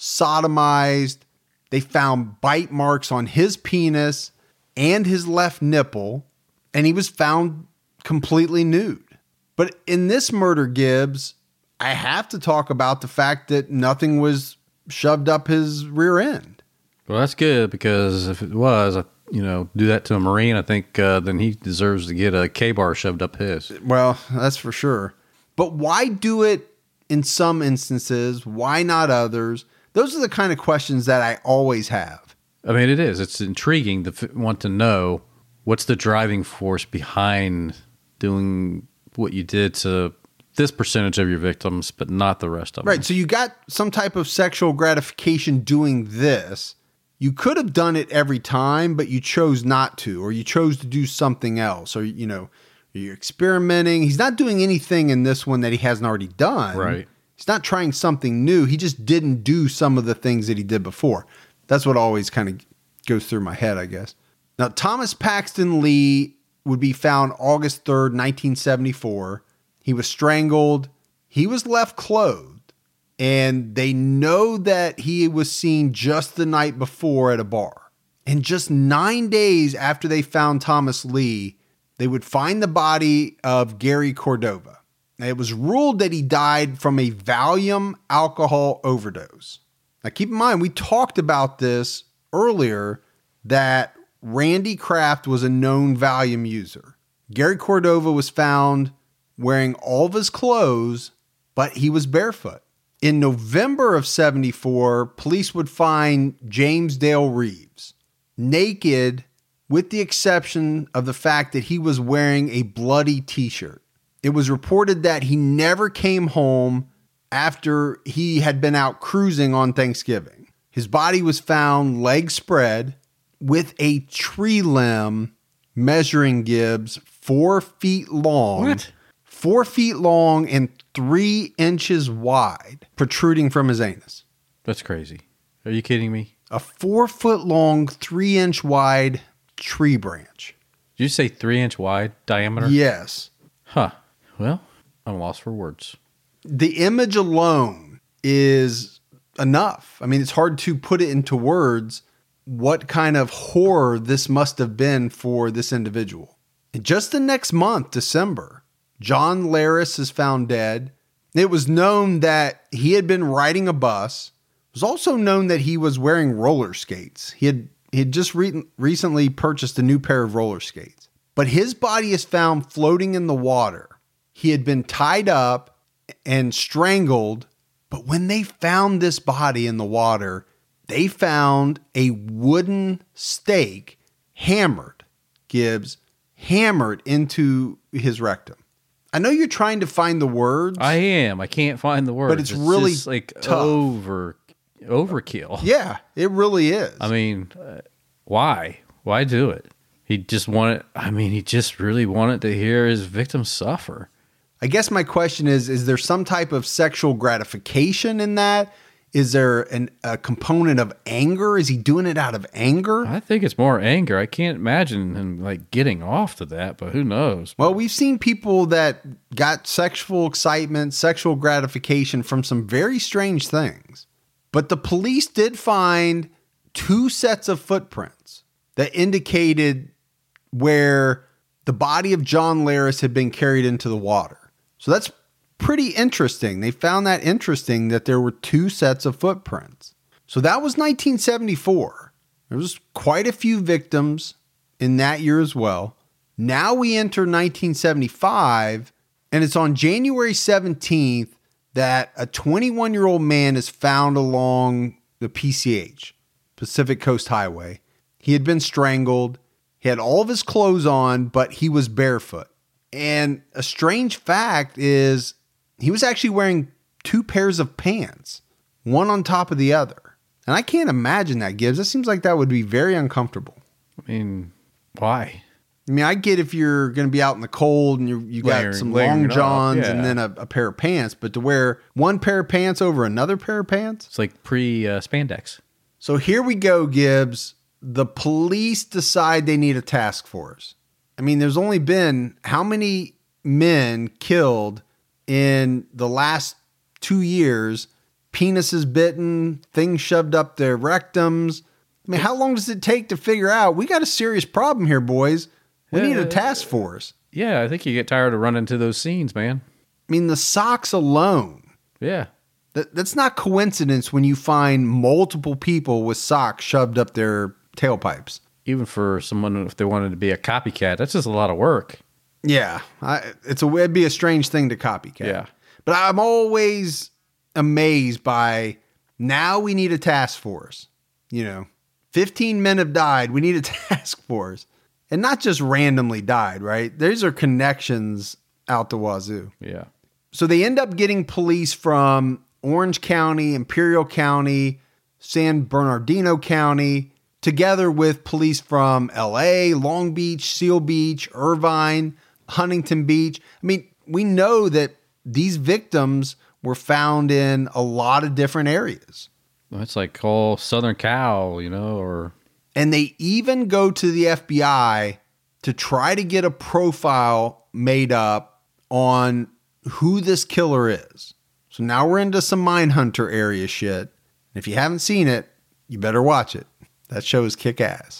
sodomized. They found bite marks on his penis and his left nipple, and he was found completely nude. But in this murder, Gibbs, I have to talk about the fact that nothing was shoved up his rear end. Well, that's good, because if it was, do that to a Marine, I think then he deserves to get a K-bar shoved up his. Well, that's for sure. But why do it in some instances? Why not others? Those are the kind of questions that I always have. I mean, it is. It's intriguing to want to know what's the driving force behind doing what you did to this percentage of your victims, but not the rest of them. Right. So you got some type of sexual gratification doing this. You could have done it every time, but you chose not to, or you chose to do something else, or, you're experimenting. He's not doing anything in this one that he hasn't already done. Right. He's not trying something new. He just didn't do some of the things that he did before. That's what always kind of goes through my head, I guess. Now, Thomas Paxton Lee would be found August 3rd, 1974. He was strangled. He was left clothed. And they know that he was seen just the night before at a bar. And just 9 days after they found Thomas Lee, they would find the body of Gary Cordova. Now, it was ruled that he died from a Valium alcohol overdose. Now, keep in mind, we talked about this earlier, that Randy Kraft was a known Valium user. Gary Cordova was found wearing all of his clothes, but he was barefoot. In November of 74, police would find James Dale Reeves naked, with the exception of the fact that he was wearing a bloody t-shirt. It was reported that he never came home after he had been out cruising on Thanksgiving. His body was found legs spread with a tree limb measuring, Gibbs, 4 feet long. What? 4 feet long and 3 inches wide, protruding from his anus. That's crazy. Are you kidding me? A 4 foot long, 3 inch wide tree branch. Did you say 3 inch wide diameter? Yes. Huh. Well, I'm lost for words. The image alone is enough. I mean, it's hard to put it into words what kind of horror this must have been for this individual. And just the next month, December, John Laris is found dead. It was known that he had been riding a bus. It was also known that he was wearing roller skates. He had just recently purchased a new pair of roller skates. But his body is found floating in the water. He had been tied up and strangled But when they found this body in the water, they found a wooden stake hammered, Gibbs, hammered into his rectum. I know you're trying to find the words. I am. I can't find the words. But it's really just like tough. Overkill. Yeah, it really is. I mean, why? Why do it? He just really wanted to hear his victim suffer. I guess my question is there some type of sexual gratification in that? Is there a component of anger? Is he doing it out of anger? I think it's more anger. I can't imagine him like getting off to that, but who knows? Well, we've seen people that got sexual excitement, sexual gratification from some very strange things. But the police did find 2 sets of footprints that indicated where the body of John Laris had been carried into the water. So that's pretty interesting. They found that interesting that there were 2 sets of footprints. So that was 1974. There was quite a few victims in that year as well. Now we enter 1975, and it's on January 17th that a 21-year-old man is found along the PCH, Pacific Coast Highway. He had been strangled. He had all of his clothes on, but he was barefoot. And a strange fact is he was actually wearing 2 pairs of pants, one on top of the other. And I can't imagine that, Gibbs. That seems like that would be very uncomfortable. I mean, why? I mean, I get if you're going to be out in the cold and you got some long johns and then a pair of pants, but to wear one pair of pants over another pair of pants? It's like pre-spandex. So here we go, Gibbs. The police decide they need a task force. I mean, there's only been how many men killed in the last 2 years? Penises bitten, things shoved up their rectums. I mean, how long does it take to figure out we got a serious problem here, boys? We need a task force. Yeah, I think you get tired of running to those scenes, man. I mean, the socks alone. Yeah. That's not coincidence when you find multiple people with socks shoved up their tailpipes. Even for someone, if they wanted to be a copycat, that's just a lot of work. Yeah. It'd be a strange thing to copycat. Yeah. But I'm always amazed by now we need a task force. 15 men have died. We need a task force. And not just randomly died, right? These are connections out the wazoo. Yeah. So they end up getting police from Orange County, Imperial County, San Bernardino County, together with police from LA, Long Beach, Seal Beach, Irvine, Huntington Beach. I mean, we know that these victims were found in a lot of different areas. Well, it's like all Southern Cal, or... And they even go to the FBI to try to get a profile made up on who this killer is. So now we're into some Mindhunter area shit. If you haven't seen it, you better watch it. That show is kick-ass.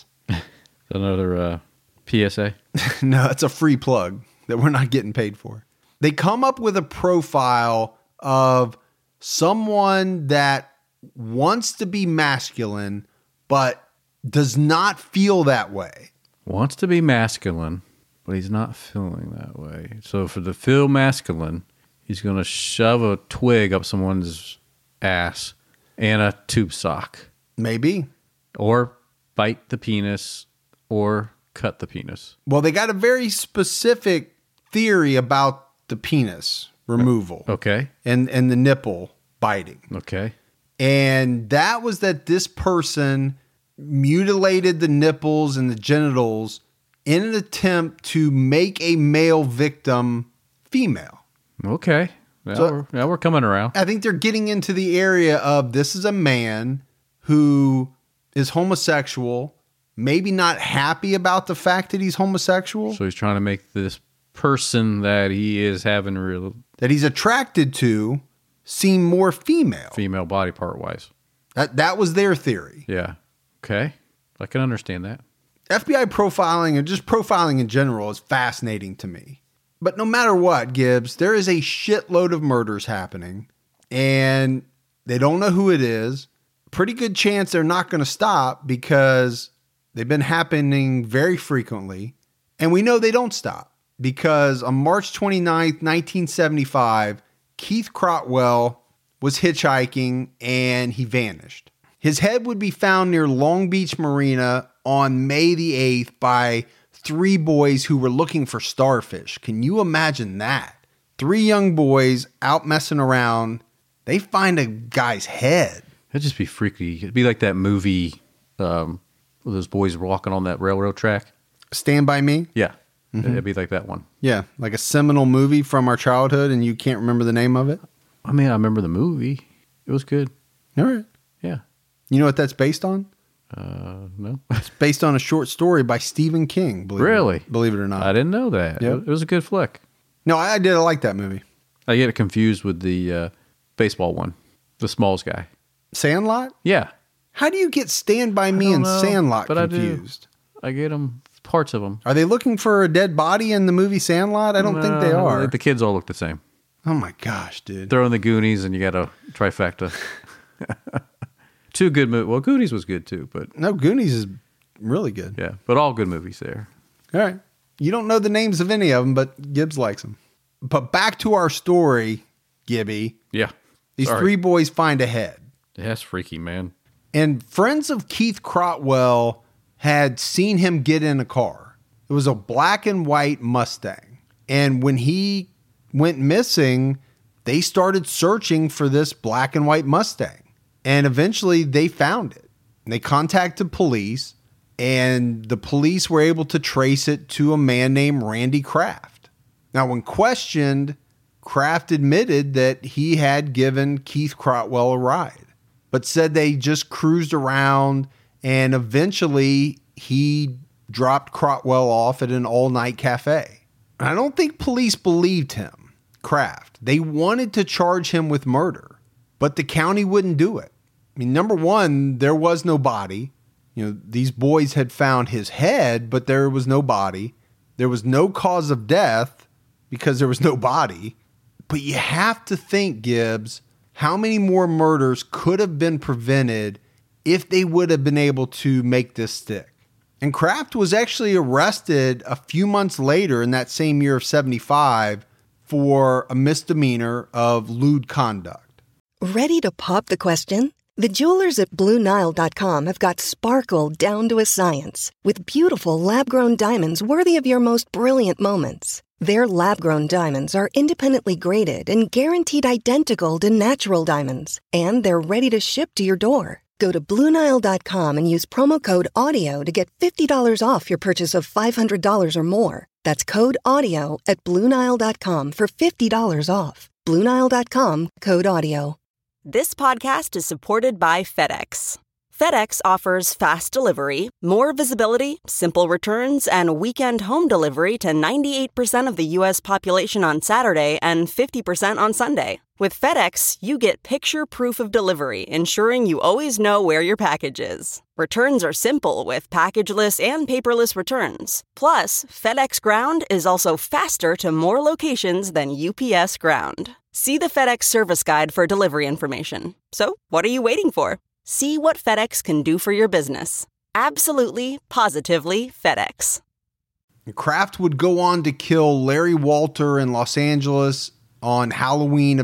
Another PSA? No, it's a free plug that we're not getting paid for. They come up with a profile of someone that wants to be masculine, but does not feel that way. Wants to be masculine, but he's not feeling that way. So for the feel masculine, he's going to shove a twig up someone's ass and a tube sock. Maybe. Or bite the penis or cut the penis. Well, they got a very specific theory about the penis removal. Okay. And the nipple biting. Okay. And that was that this person mutilated the nipples and the genitals in an attempt to make a male victim female. Okay. Now we're coming around. I think they're getting into the area of this is a man who is homosexual, maybe not happy about the fact that he's homosexual. So he's trying to make this person that he is having that he's attracted to seem more female. Female body part wise. That was their theory. Yeah. Okay. I can understand that. FBI profiling and just profiling in general is fascinating to me. But no matter what, Gibbs, there is a shitload of murders happening and they don't know who it is. Pretty good chance they're not going to stop because they've been happening very frequently. And we know they don't stop because on March 29th, 1975, Keith Crotwell was hitchhiking and he vanished. His head would be found near Long Beach Marina on May the 8th by 3 boys who were looking for starfish. Can you imagine that? 3 young boys out messing around. They find a guy's head. It'd just be freaky. It'd be like that movie where those boys were walking on that railroad track. Stand By Me? Yeah. It'd be like that one. Yeah, like a seminal movie from our childhood and you can't remember the name of it? I mean, I remember the movie. It was good. All right. Yeah. You know what that's based on? No. It's based on a short story by Stephen King. Really? Believe it or not. I didn't know that. Yep. It was a good flick. No, I did. I like that movie. I get it confused with the baseball one. The Smalls guy. Sandlot? Yeah. How do you get Stand By Me and Sandlot confused? I get them, parts of them. Are they looking for a dead body in the movie Sandlot? I don't think they are. The kids all look the same. Oh my gosh, dude. Throw in the Goonies and you got a trifecta. 2 good movies. Well, Goonies was good too, but... No, Goonies is really good. Yeah, but all good movies there. All right. You don't know the names of any of them, but Gibbs likes them. But back to our story, Gibby. Yeah. These 3 boys find a head. That's freaky, man. And friends of Keith Crotwell had seen him get in a car. It was a black and white Mustang. And when he went missing, they started searching for this black and white Mustang. And eventually they found it. They contacted police, and the police were able to trace it to a man named Randy Kraft. Now, when questioned, Kraft admitted that he had given Keith Crotwell a ride, but said they just cruised around, and eventually he dropped Crotwell off at an all-night cafe. I don't think police believed him, Kraft. They wanted to charge him with murder, but the county wouldn't do it. I mean, number one, there was no body. You know, these boys had found his head, but there was no body. There was no cause of death because there was no body. But you have to think, Gibbs, how many more murders could have been prevented if they would have been able to make this stick? And Kraft was actually arrested a few months later in that same year of 75 for a misdemeanor of lewd conduct. Ready to pop the question? The jewelers at BlueNile.com have got sparkle down to a science with beautiful lab-grown diamonds worthy of your most brilliant moments. Their lab-grown diamonds are independently graded and guaranteed identical to natural diamonds, and they're ready to ship to your door. Go to BlueNile.com and use promo code AUDIO to get $50 off your purchase of $500 or more. That's code AUDIO at BlueNile.com for $50 off. BlueNile.com, code AUDIO. This podcast is supported by FedEx. FedEx offers fast delivery, more visibility, simple returns, and weekend home delivery to 98% of the U.S. population on Saturday and 50% on Sunday. With FedEx, you get picture proof of delivery, ensuring you always know where your package is. Returns are simple with packageless and paperless returns. Plus, FedEx Ground is also faster to more locations than UPS Ground. See the FedEx service guide for delivery information. So, what are you waiting for? See what FedEx can do for your business. Absolutely, positively FedEx. Kraft would go on to kill Larry Walter in Los Angeles on Halloween of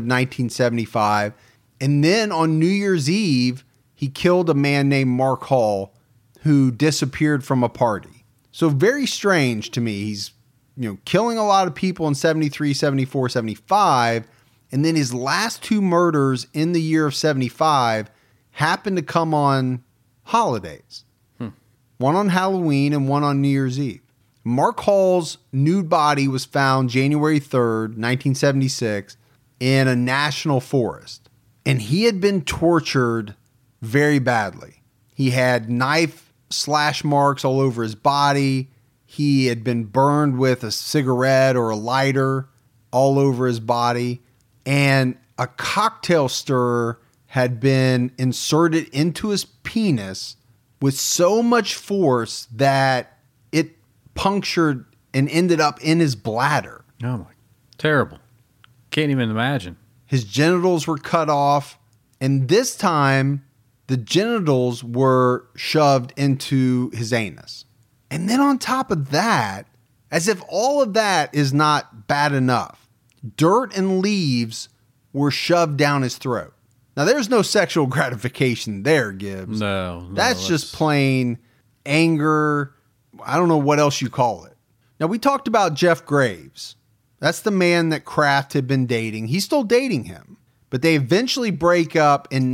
1975. And then on New Year's Eve, he killed a man named Mark Hall who disappeared from a party. So very strange to me. He's, killing a lot of people in 73, 74, 75. And then his last 2 murders in the year of 75 happened to come on holidays. One on Halloween and one on New Year's Eve. Mark Hall's nude body was found January 3rd, 1976 in a national forest. And he had been tortured very badly. He had knife slash marks all over his body. He had been burned with a cigarette or a lighter all over his body. And a cocktail stirrer had been inserted into his penis with so much force that it punctured and ended up in his bladder. Oh my, terrible. Can't even imagine. His genitals were cut off, and this time the genitals were shoved into his anus. And then on top of that, as if all of that is not bad enough, dirt and leaves were shoved down his throat. Now, there's no sexual gratification there, Gibbs. No, that's just plain anger. I don't know what else you call it. Now, we talked about Jeff Graves. That's the man that Kraft had been dating. He's still dating him. But they eventually break up in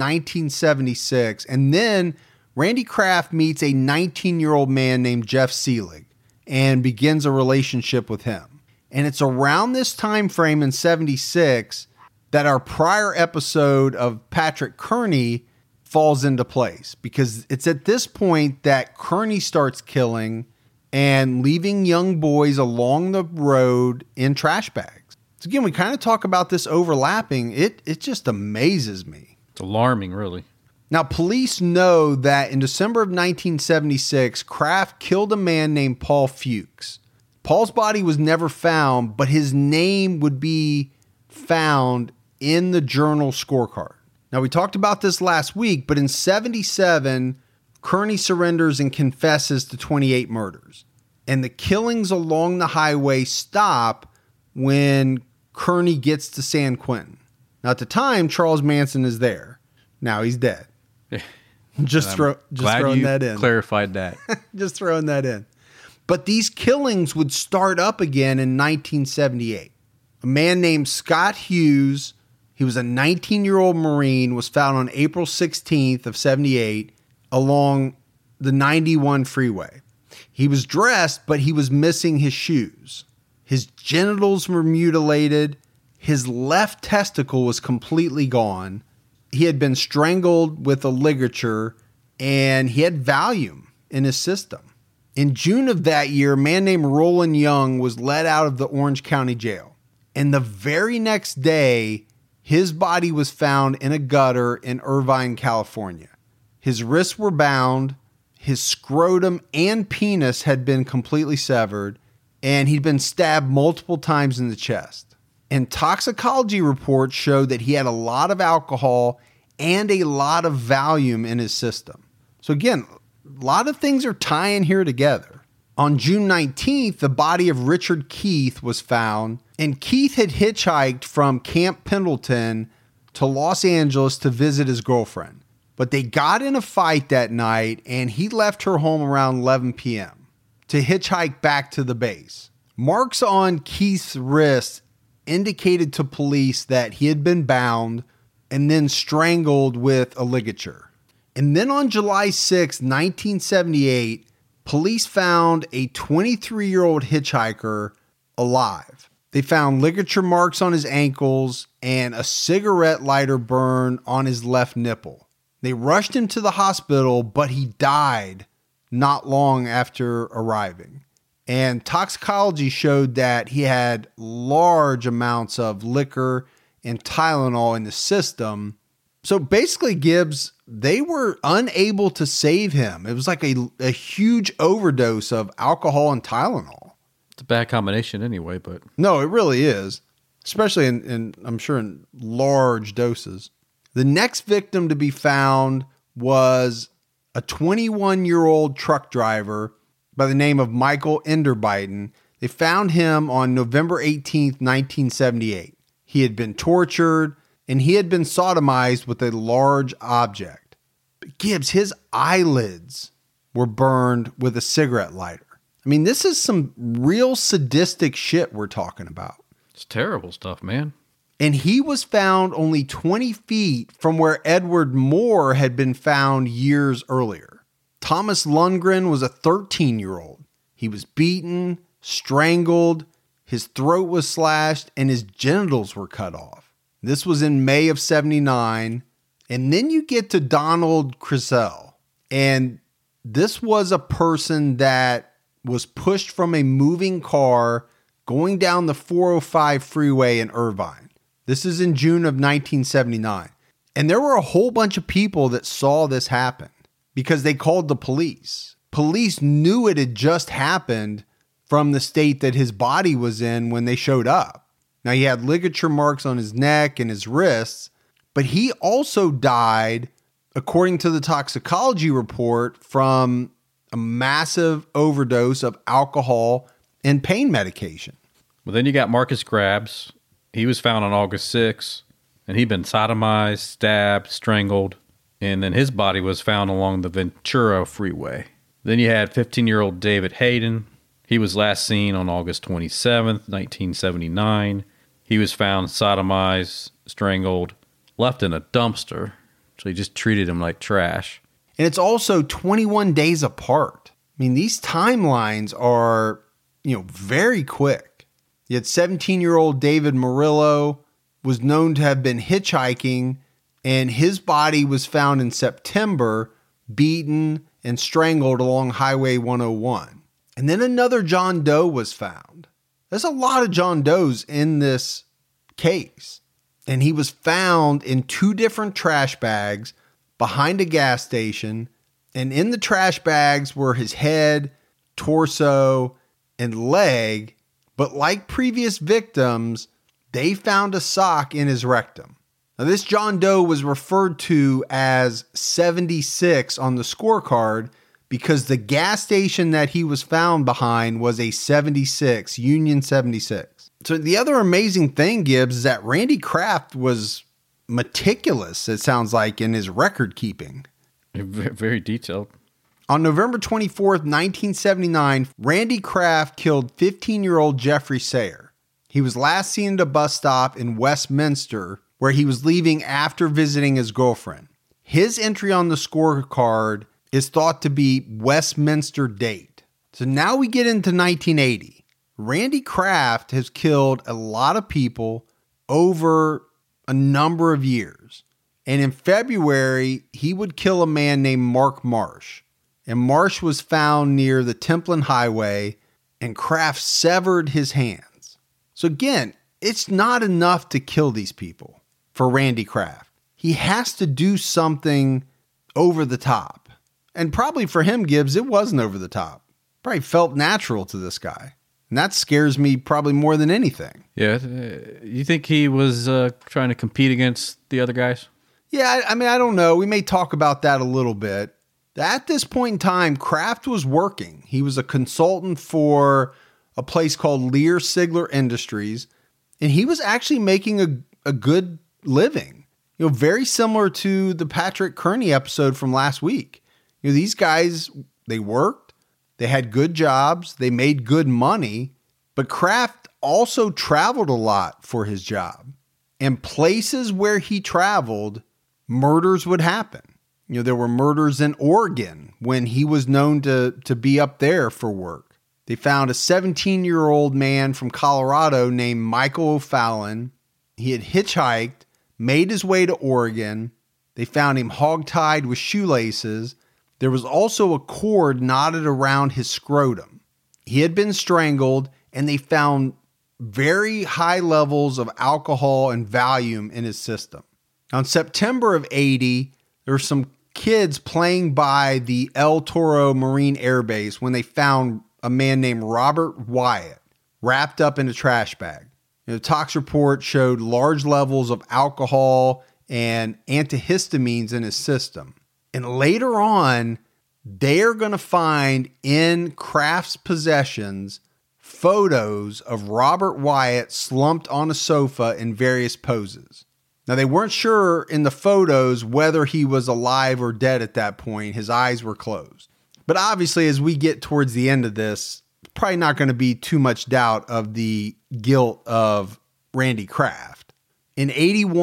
1976. And then Randy Kraft meets a 19-year-old man named Jeff Seelig and begins a relationship with him. And it's around this time frame in 76 that our prior episode of Patrick Kearney falls into place, because it's at this point that Kearney starts killing and leaving young boys along the road in trash bags. So again, we kind of talk about this overlapping. It just amazes me. It's alarming, really. Now, police know that in December of 1976, Kraft killed a man named Paul Fuchs. Paul's body was never found, but his name would be found in the journal scorecard. Now, we talked about this last week, but in 77, Kearney surrenders and confesses to 28 murders. And the killings along the highway stop when Kearney gets to San Quentin. Now, at the time, Charles Manson is there. Now he's dead. Just throwing that in. Clarified that. Just throwing that in. But these killings would start up again in 1978. A man named Scott Hughes, he was a 19-year-old Marine, was found on April 16th of 78 along the 91 freeway. He was dressed, but he was missing his shoes. His genitals were mutilated. His left testicle was completely gone. He had been strangled with a ligature, and he had Valium in his system. In June of that year, a man named Roland Young was let out of the Orange County Jail. And the very next day, his body was found in a gutter in Irvine, California. His wrists were bound, his scrotum and penis had been completely severed, and he'd been stabbed multiple times in the chest. And toxicology reports showed that he had a lot of alcohol and a lot of Valium in his system. So again, a lot of things are tying here together. On June 19th, the body of Richard Keith was found, and Keith had hitchhiked from Camp Pendleton to Los Angeles to visit his girlfriend. But they got in a fight that night, and he left her home around 11 p.m. to hitchhike back to the base. Marks on Keith's wrists indicated to police that he had been bound and then strangled with a ligature. And then on July 6, 1978, police found a 23-year-old hitchhiker alive. They found ligature marks on his ankles and a cigarette lighter burn on his left nipple. They rushed him to the hospital, but he died not long after arriving. And toxicology showed that he had large amounts of liquor and Tylenol in the system. So basically, Gibbs, they were unable to save him. It was like a huge overdose of alcohol and Tylenol. It's a bad combination anyway, but... No, it really is. Especially in I'm sure, in large doses. The next victim to be found was a 21-year-old truck driver by the name of Michael Enderbyton. They found him on November 18th, 1978. He had been tortured, and he had been sodomized with a large object. But Gibbs, his eyelids were burned with a cigarette lighter. I mean, this is some real sadistic shit we're talking about. It's terrible stuff, man. And he was found only 20 feet from where Edward Moore had been found years earlier. Thomas Lundgren was a 13-year-old. He was beaten, strangled, his throat was slashed, and his genitals were cut off. This was in May of 79. And then you get to Donald Crisell. And this was a person that was pushed from a moving car going down the 405 freeway in Irvine. This is in June of 1979. And there were a whole bunch of people that saw this happen because they called the police. Police knew it had just happened from the state that his body was in when they showed up. Now, he had ligature marks on his neck and his wrists, but he also died, according to the toxicology report, from a massive overdose of alcohol and pain medication. Well, then you got Marcus Grabs. He was found on August 6th, and he'd been sodomized, stabbed, strangled, and then his body was found along the Ventura Freeway. Then you had 15-year-old David Hayden. He was last seen on August 27th, 1979. He was found sodomized, strangled, left in a dumpster. So he just treated him like trash. And it's also 21 days apart. I mean, these timelines are, very quick. You had 17-year-old David Murillo was known to have been hitchhiking, and his body was found in September, beaten and strangled along Highway 101. And then another John Doe was found. There's a lot of John Does in this case. And he was found in 2 different trash bags behind a gas station. And in the trash bags were his head, torso, and leg. But like previous victims, they found a sock in his rectum. Now, this John Doe was referred to as 76 on the scorecard because the gas station that he was found behind was a 76, Union 76. So the other amazing thing, Gibbs, is that Randy Kraft was meticulous, it sounds like, in his record keeping. Very detailed. On November 24th, 1979, Randy Kraft killed 15-year-old Jeffrey Sayer. He was last seen at a bus stop in Westminster, where he was leaving after visiting his girlfriend. His entry on the scorecard is thought to be Westminster date. So now we get into 1980. Randy Kraft has killed a lot of people over a number of years. And in February, he would kill a man named Mark Marsh. And Marsh was found near the Templin Highway, and Kraft severed his hands. So again, it's not enough to kill these people for Randy Kraft. He has to do something over the top. And probably for him, Gibbs, it wasn't over the top. Probably felt natural to this guy. And that scares me probably more than anything. Yeah. You think he was trying to compete against the other guys? Yeah, I mean, I don't know. We may talk about that a little bit. At this point in time, Kraft was working. He was a consultant for a place called Lear Sigler Industries, and he was actually making a good living. Very similar to the Patrick Kearney episode from last week. These guys, they worked, they had good jobs, they made good money, but Kraft also traveled a lot for his job. And places where he traveled, murders would happen. There were murders in Oregon when he was known to be up there for work. They found a 17-year-old man from Colorado named Michael O'Fallon. He had hitchhiked, made his way to Oregon. They found him hogtied with shoelaces. There was also a cord knotted around his scrotum. He had been strangled, and they found very high levels of alcohol and Valium in his system. On September of 80, there were some kids playing by the El Toro Marine Air Base when they found a man named Robert Wyatt wrapped up in a trash bag. The tox report showed large levels of alcohol and antihistamines in his system. And later on, they're going to find in Kraft's possessions photos of Robert Wyatt slumped on a sofa in various poses. Now, they weren't sure in the photos whether he was alive or dead at that point. His eyes were closed. But obviously, as we get towards the end of this, probably not going to be too much doubt of the guilt of Randy Kraft. In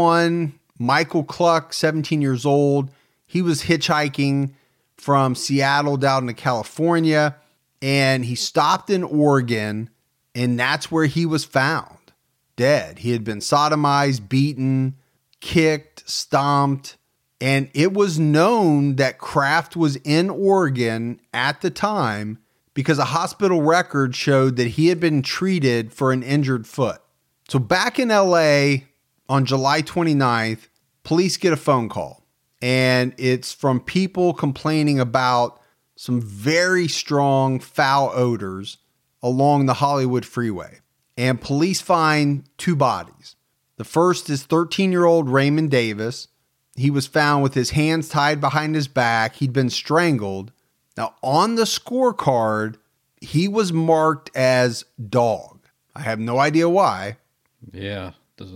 81, Michael Cluck, 17 years old, he was hitchhiking from Seattle down to California, and he stopped in Oregon, and that's where he was found, dead. He had been sodomized, beaten, kicked, stomped, and it was known that Kraft was in Oregon at the time because a hospital record showed that he had been treated for an injured foot. So back in LA on July 29th, police get a phone call, and it's from people complaining about some very strong foul odors along the Hollywood freeway. And police find 2 bodies. The first is 13-year-old Raymond Davis. He was found with his hands tied behind his back. He'd been strangled. Now, on the scorecard, he was marked as dog. I have no idea why. Yeah, doesn't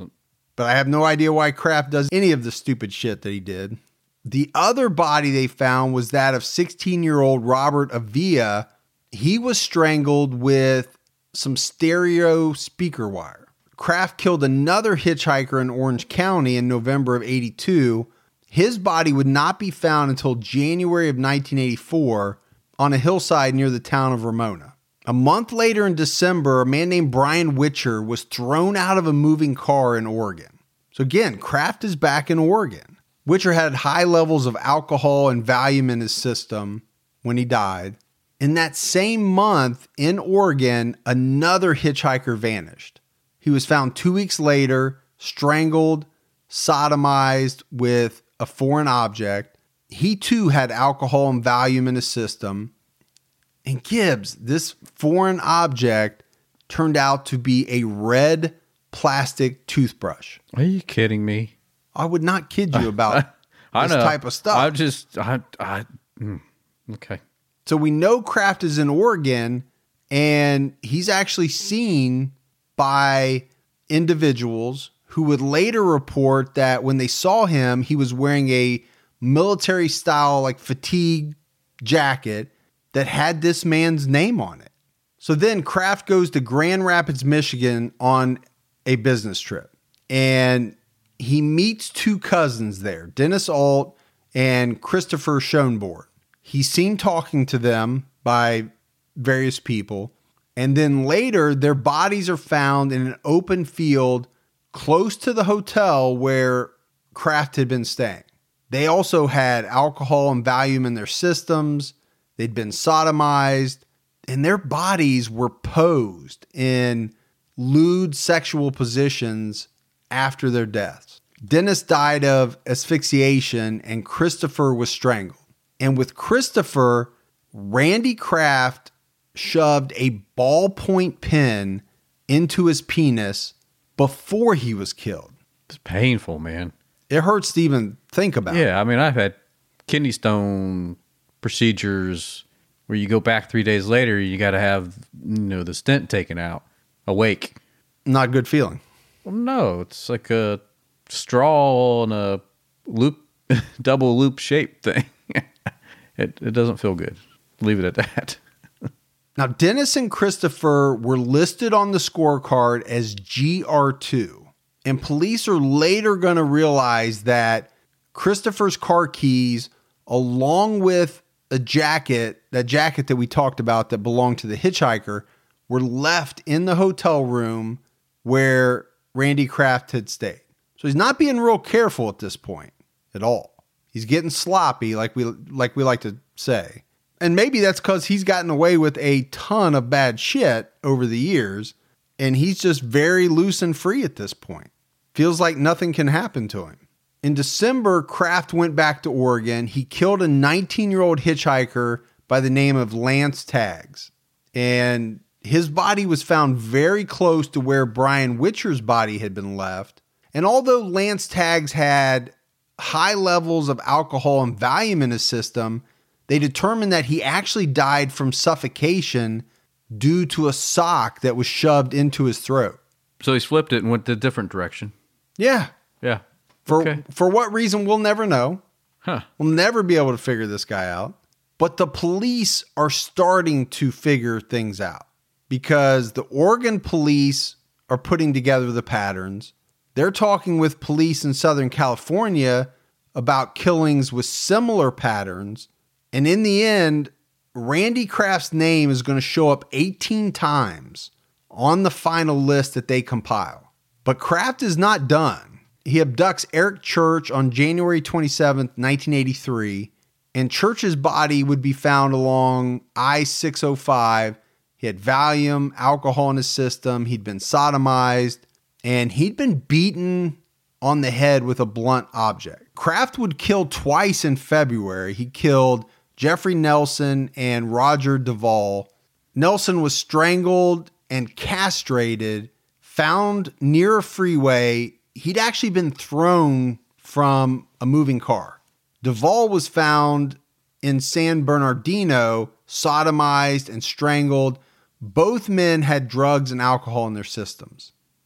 but I have no idea why Kraft does any of the stupid shit that he did. The other body they found was that of 16-year-old Robert Avila. He was strangled with some stereo speaker wire. Kraft killed another hitchhiker in Orange County in November of 82. His body would not be found until January of 1984 on a hillside near the town of Ramona. A month later in December, a man named Brian Witcher was thrown out of a moving car in Oregon. So again, Kraft is back in Oregon. Witcher had high levels of alcohol and Valium in his system when he died. In that same month in Oregon, another hitchhiker vanished. He was found 2 weeks later, strangled, sodomized with a foreign object. He too had alcohol and Valium in his system. And Gibbs, this foreign object turned out to be a red plastic toothbrush. Are you kidding me? I would not kid you about this type of stuff. Okay. So we know Kraft is in Oregon, and he's actually seen by individuals who would later report that when they saw him, he was wearing a military style like fatigue jacket that had this man's name on it. So then Kraft goes to Grand Rapids, Michigan on a business trip, and he meets two cousins there, Dennis Alt and Christopher Schoenborn. He's seen talking to them by various people. And then later, their bodies are found in an open field close to the hotel where Kraft had been staying. They also had alcohol and Valium in their systems. They'd been sodomized, and their bodies were posed in lewd sexual positions after their deaths. Dennis died of asphyxiation, and Christopher was strangled. And with Christopher, Randy Kraft shoved a ballpoint pen into his penis before he was killed. It's painful, man. It hurts to even think about. Yeah, I mean, I've had kidney stone procedures where you go back 3 days later, you got to have, the stent taken out, awake. Not a good feeling. Well, no, it's like a straw on a loop, double loop shaped thing. It doesn't feel good. Leave it at that. Now, Dennis and Christopher were listed on the scorecard as GR2, and police are later going to realize that Christopher's car keys, along with a jacket, that jacket that we talked about that belonged to the hitchhiker, were left in the hotel room where Randy Kraft had stayed. So he's not being real careful at this point at all. He's getting sloppy, like we like to say. And maybe that's because he's gotten away with a ton of bad shit over the years, and he's just very loose and free at this point. Feels like nothing can happen to him. In December, Kraft went back to Oregon. He killed a 19-year-old hitchhiker by the name of Lance Taggs. And his body was found very close to where Brian Witcher's body had been left. And although Lance Taggs had high levels of alcohol and Valium in his system, they determined that he actually died from suffocation due to a sock that was shoved into his throat. So he's flipped it and went a different direction. Yeah. Yeah. For what reason, we'll never know. Huh. We'll never be able to figure this guy out. But the police are starting to figure things out because the Oregon police are putting together the patterns. They're talking with police in Southern California about killings with similar patterns. And in the end, Randy Kraft's name is going to show up 18 times on the final list that they compile. But Kraft is not done. He abducts Eric Church on January 27th, 1983, and Church's body would be found along I-605. He had Valium, alcohol in his system. He'd been sodomized, and he'd been beaten on the head with a blunt object. Kraft would kill twice in February. He killed Jeffrey Nelson and Roger Duvall. Nelson was strangled and castrated, found near a freeway. He'd actually been thrown from a moving car. Duvall was found in San Bernardino, sodomized and strangled. Both men had drugs and alcohol in their systems.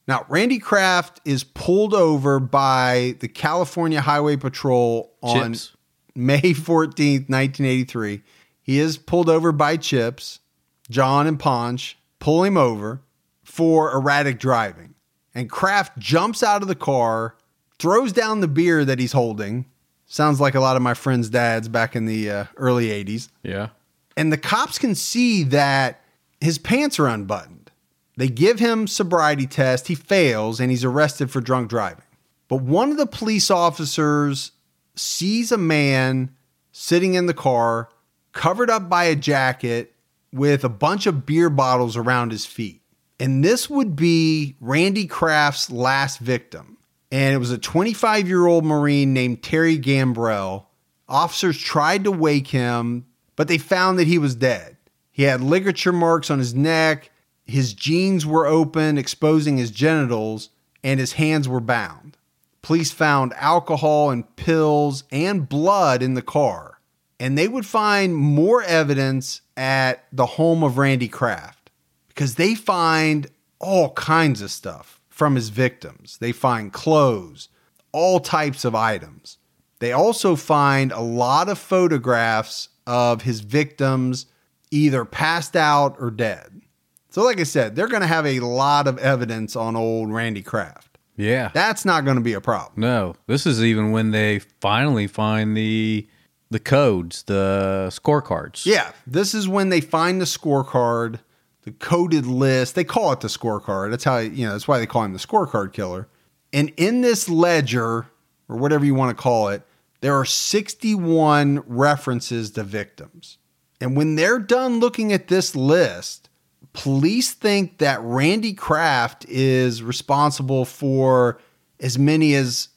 Now, Randy Kraft is pulled over by the California Highway Patrol on Chips. May 14th, 1983. He is pulled over by Chips. John and Ponch pull him over for erratic driving. And Kraft jumps out of the car, throws down the beer that he's holding. Sounds like a lot of my friends' dads back in the early 80s. Yeah. And the cops can see that his pants are unbuttoned. They give him sobriety test. He fails and he's arrested for drunk driving. But one of the police officers sees a man sitting in the car covered up by a jacket with a bunch of beer bottles around his feet. And this would be Randy Kraft's last victim. And it was a 25-year-old Marine named Terry Gambrell. Officers tried to wake him, but they found that he was dead. He had ligature marks on his neck. His jeans were open, exposing his genitals, and his hands were bound. Police found alcohol and pills and blood in the car. And they would find more evidence at the home of Randy Kraft because they find all kinds of stuff from his victims. They find clothes, all types of items. They also find a lot of photographs of his victims either passed out or dead. So like I said, they're going to have a lot of evidence on old Randy Kraft. Yeah. That's not going to be a problem. No. This is even when they finally find the codes, the scorecards. Yeah. This is when they find the scorecard, the coded list. They call it the scorecard. That's how, that's why they call him the scorecard killer. And in this ledger, or whatever you want to call it, there are 61 references to victims. And when they're done looking at this list, police think that Randy Kraft is responsible for as many as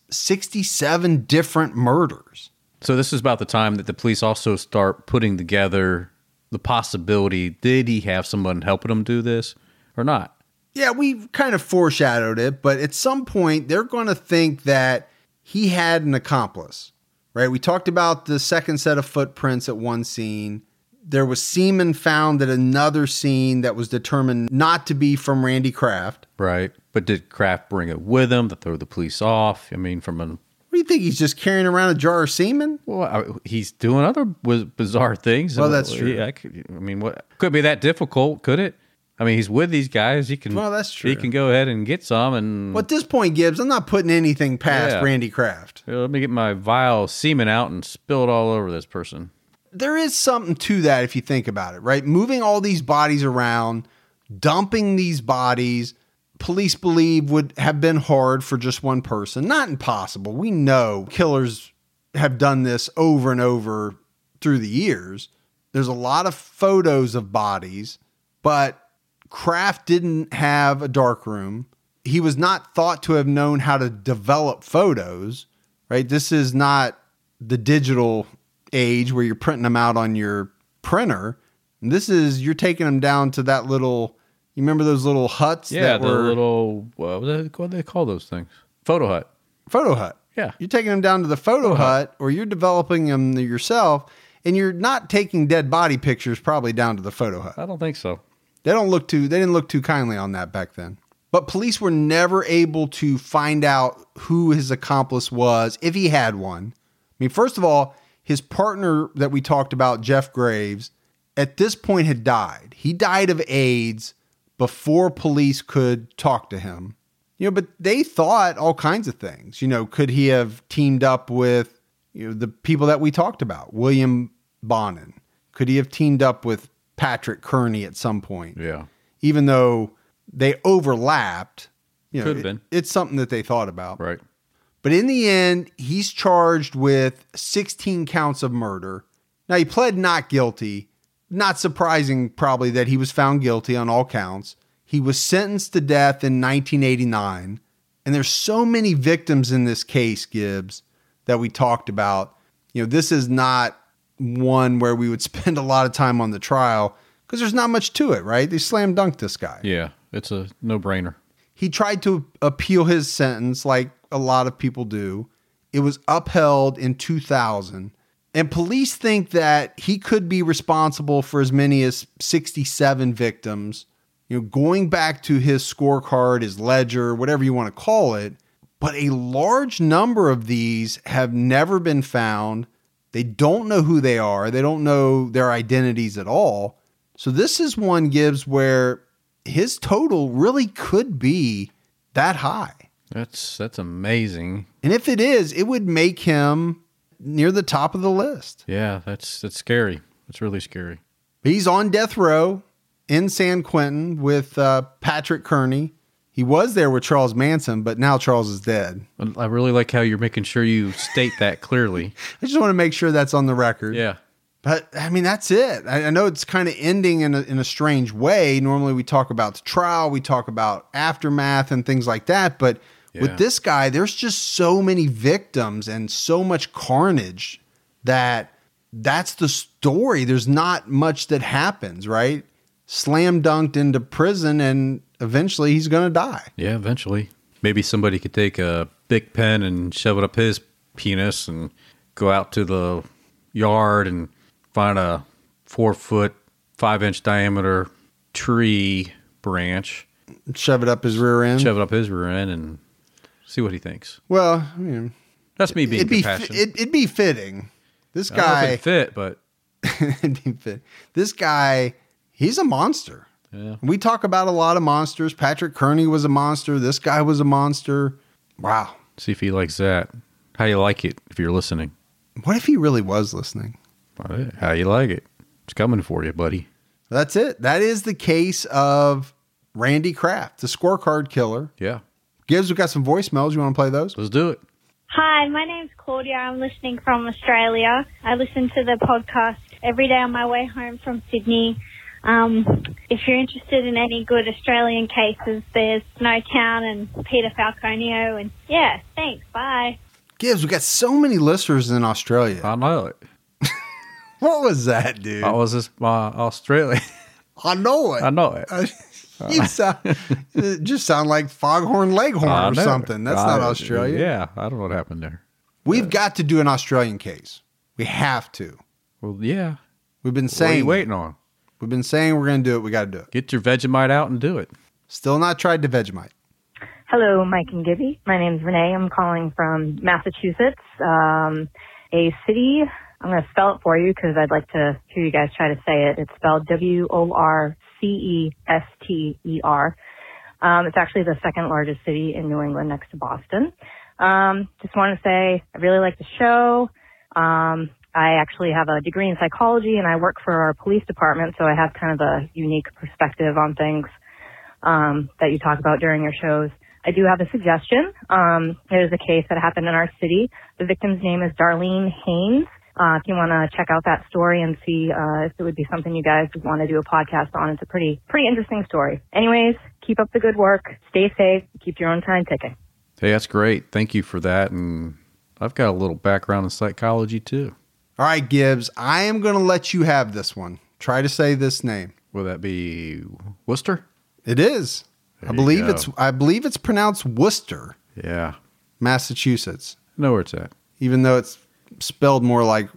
67 different murders. So this is about the time that the police also start putting together the possibility, did he have someone helping him do this or not? Yeah, we kind of foreshadowed it, but at some point they're going to think that he had an accomplice, right? We talked about the second set of footprints at one scene. There was semen found at another scene that was determined not to be from Randy Kraft. Right. But did Kraft bring it with him to throw the police off? I mean, from an... What do you think? He's just carrying around a jar of semen? Well, he's doing other bizarre things. Well, that's true. Yeah, what could be that difficult? Could it? I mean, he's with these guys. He can. Well, that's true. He can go ahead and get some. And well, at this point, Gibbs, I'm not putting anything past Randy Kraft. Let me get my vial semen out and spill it all over this person. There is something to that if you think about it, right? Moving all these bodies around, dumping these bodies, police believe would have been hard for just one person. Not impossible. We know killers have done this over and over through the years. There's a lot of photos of bodies, but Kraft didn't have a darkroom. He was not thought to have known how to develop photos, right? This is not the digital age where you're printing them out on your printer. And this is, you're taking them down to that little, you remember those little huts? Yeah, that were, the little, what do they call those things? Photo hut. Photo hut. Yeah. You're taking them down to the photo hut, or you're developing them yourself, and you're not taking dead body pictures probably down to the photo hut. I don't think so. They didn't look too kindly on that back then. But police were never able to find out who his accomplice was, if he had one. I mean, first of all, his partner that we talked about, Jeff Graves, at this point had died. He died of AIDS before police could talk to him. But they thought all kinds of things. Could he have teamed up with the people that we talked about, William Bonin? Could he have teamed up with Patrick Kearney at some point? Yeah. Even though they overlapped, Could have been. It's something that they thought about. Right. But in the end, he's charged with 16 counts of murder. Now, he pled not guilty. Not surprising, probably, that he was found guilty on all counts. He was sentenced to death in 1989. And there's so many victims in this case, Gibbs, that we talked about. This is not one where we would spend a lot of time on the trial because there's not much to it, right? They slam dunked this guy. Yeah, it's a no-brainer. He tried to appeal his sentence like a lot of people do. It was upheld in 2000. And police think that he could be responsible for as many as 67 victims. going back to his scorecard, his ledger, whatever you want to call it. But a large number of these have never been found. They don't know who they are. They don't know their identities at all. So this is one, Gibbs, where his total really could be that high. That's amazing. And if it is, it would make him near the top of the list. Yeah, that's scary. It's really scary. He's on death row in San Quentin with Patrick Kearney. He was there with Charles Manson, but now Charles is dead. I really like how you're making sure you state that clearly. I just want to make sure that's on the record. Yeah. But, I mean, that's it. I know it's kind of ending in a strange way. Normally we talk about the trial, we talk about aftermath and things like that. But with this guy, there's just so many victims and so much carnage that's the story. There's not much that happens, right? Slam dunked into prison and eventually he's going to die. Yeah, eventually. Maybe somebody could take a big pen and shove it up his penis and go out to the yard and find a 4-foot, 5-inch diameter tree branch. Shove it up his rear end. And see what he thinks. Well, I mean, that's me being compassionate. It'd be fitting. This I don't know guy if it'd fit, but it'd be fit. This guy, he's a monster. Yeah. We talk about a lot of monsters. Patrick Kearney was a monster. This guy was a monster. Wow. See if he likes that. How you like it if you're listening? What if he really was listening? How you like it? It's coming for you, buddy. That's it. That is the case of Randy Kraft, the scorecard killer. Yeah. Gibbs, we've got some voicemails. You want to play those? Let's do it. Hi, my name's Claudia. I'm listening from Australia. I listen to the podcast every day on my way home from Sydney. If you're interested in any good Australian cases, there's Snowtown and Peter Falconio. And yeah, thanks. Bye. Gibbs, we've got so many listeners in Australia. I know it. What was that, dude? I was just Australia. I know it. I know it. You just sound like Foghorn Leghorn or something. That's not Australia. Yeah, I don't know what happened there. We've got to do an Australian case. We have to. Well, yeah. We've been saying. What are you waiting on? We've been saying we're going to do it. We got to do it. Get your Vegemite out and do it. Still not tried the Vegemite. Hello, Mike and Gibby. My name's Renee. I'm calling from Massachusetts, a city. I'm going to spell it for you because I'd like to hear you guys try to say it. It's spelled Worcester. It's actually the second largest city in New England next to Boston. Just want to say I really like the show. I actually have a degree in psychology and I work for our police department, so I have kind of a unique perspective on things that you talk about during your shows. I do have a suggestion. There's a case that happened in our city. The victim's name is Darlene Haynes. If you want to check out that story and see if it would be something you guys would want to do a podcast on, it's a pretty interesting story. Anyways, keep up the good work. Stay safe. Keep your own time ticking. Hey, that's great. Thank you for that. And I've got a little background in psychology, too. All right, Gibbs, I am going to let you have this one. Try to say this name. Will that be Worcester? It is. I believe it's pronounced Worcester. Yeah. Massachusetts. I know where it's at. Even though it's spelled more like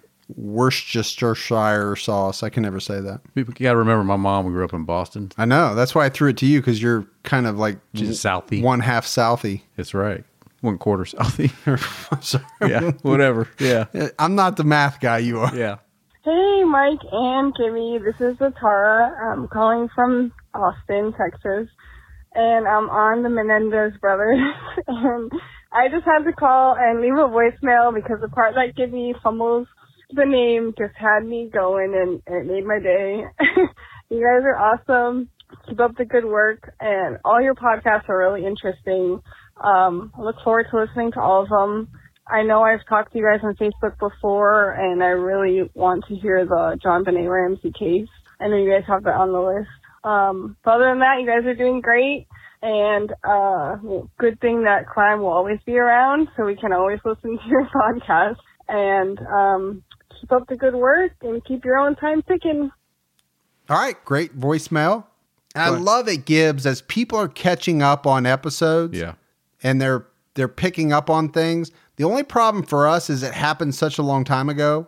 Worcestershire sauce. I can never say that. You got to remember my mom grew up in Boston. I know. That's why I threw it to you, because you're kind of like Southie. 1/2 Southie. That's right. 1/4 Southie. I'm sorry. Yeah, whatever. Yeah. I'm not the math guy, you are. Yeah. Hey, Mike and Kimmy. This is Atara. I'm calling from Austin, Texas. And I'm on the Menendez brothers. And I just had to call and leave a voicemail because the part that Gibby fumbles the name just had me going, and it made my day. You guys are awesome. Keep up the good work, and all your podcasts are really interesting. I look forward to listening to all of them. I know I've talked to you guys on Facebook before, and I really want to hear the John Benet Ramsey case. I know you guys have that on the list. But other than that, you guys are doing great. And good thing that crime will always be around, so we can always listen to your podcast. And keep up the good work and keep your own time ticking. All right, great voicemail. I love it, Gibbs, as people are catching up on episodes. Yeah. And they're picking up on things. The only problem for us is it happened such a long time ago.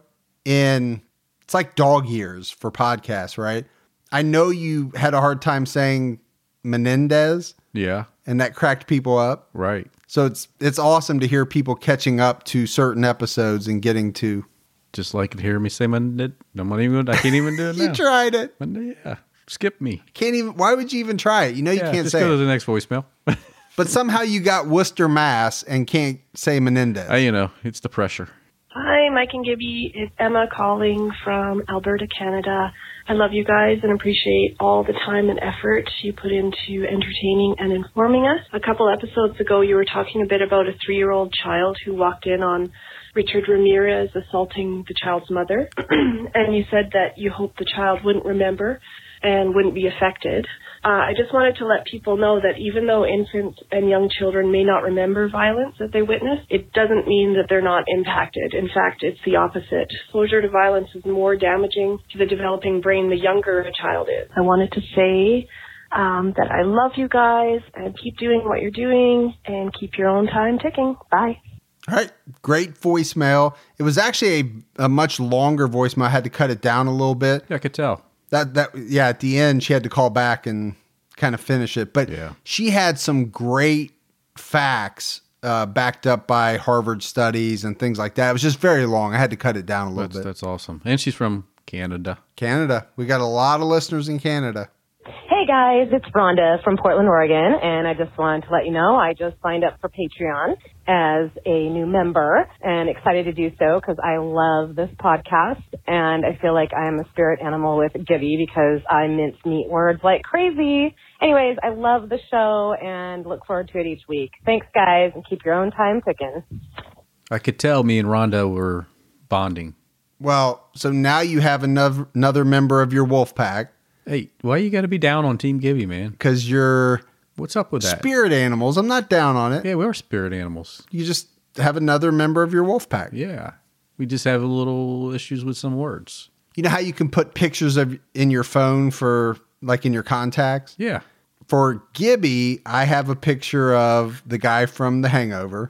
It's like dog years for podcasts, right? I know you had a hard time saying Menendez, Yeah. and that cracked people up. Right. So it's awesome to hear people catching up to certain episodes and getting to. Just like to hear me say Menendez. I can't even do it now. You tried it. Yeah. Skip me. Can't even. Why would you even try it? You know you can't just say go to it. the next voicemail. But somehow you got Worcester, Mass, and can't say Menendez. It's the pressure. Hi, Mike and Gibby. It's Emma calling from Alberta, Canada. I love you guys and appreciate all the time and effort you put into entertaining and informing us. A couple episodes ago, you were talking a bit about a 3-year-old child who walked in on Richard Ramirez assaulting the child's mother. And you said that you hoped the child wouldn't remember and wouldn't be affected. I just wanted to let people know that even though infants and young children may not remember violence that they witnessed, it doesn't mean that they're not impacted. In fact, it's the opposite. Exposure to violence is more damaging to the developing brain the younger a child is. I wanted to say that I love you guys and keep doing what you're doing and keep your own time ticking. Bye. All right. Great voicemail. It was actually a much longer voicemail. I had to cut it down a little bit. Yeah, I could tell. Yeah, at the end, she had to call back and kind of finish it. But she had some great facts backed up by Harvard studies and things like that. It was just very long. I had to cut it down a little bit. That's awesome. And she's from Canada. We got a lot of listeners in Canada. Hey guys, it's Rhonda from Portland, Oregon, and I just wanted to let you know I just signed up for Patreon as a new member and excited to do so because I love this podcast and I feel like I am a spirit animal with Gibby because I mince meat words like crazy. Anyways, I love the show and look forward to it each week. Thanks guys and keep your own time ticking. I could tell me and Rhonda were bonding. Well, so now you have another member of your wolf pack. Hey, why you got to be down on Team Gibby, man? Because you're... What's up with that? Spirit animals. I'm not down on it. Yeah, we are spirit animals. You just have another member of your wolf pack. Yeah. We just have a little issues with some words. You know how you can put pictures in your phone for, like, in your contacts? Yeah. For Gibby, I have a picture of the guy from The Hangover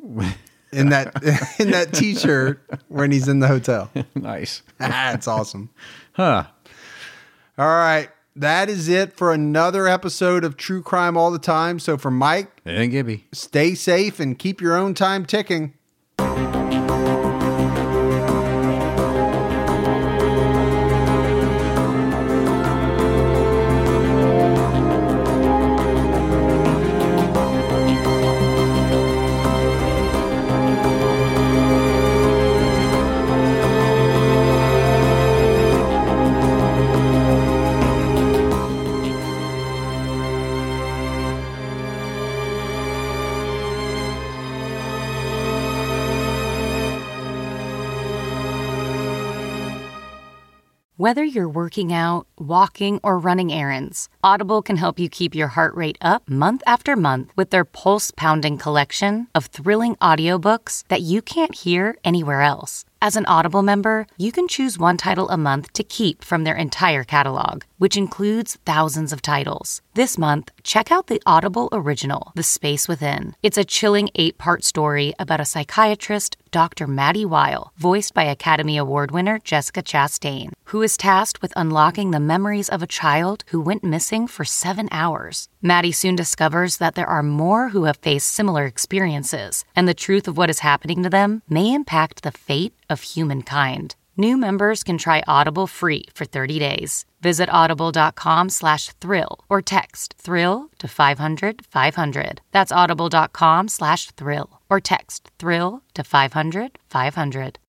in that T-shirt when he's in the hotel. Nice. That's awesome. Huh. All right. That is it for another episode of True Crime All the Time. So for Mike and Gibby, stay safe and keep your own time ticking. Whether you're working out, walking, or running errands, Audible can help you keep your heart rate up month after month with their pulse-pounding collection of thrilling audiobooks that you can't hear anywhere else. As an Audible member, you can choose one title a month to keep from their entire catalog, which includes thousands of titles. This month, check out the Audible original, The Space Within. It's a chilling 8-part story about a psychiatrist, Dr. Maddie Weil, voiced by Academy Award winner Jessica Chastain, who is tasked with unlocking the memories of a child who went missing for 7 hours. Maddie soon discovers that there are more who have faced similar experiences, and the truth of what is happening to them may impact the fate of humankind. New members can try Audible free for 30 days. Visit audible.com/thrill or text thrill to 500-500. That's audible.com/thrill or text thrill to 500-500.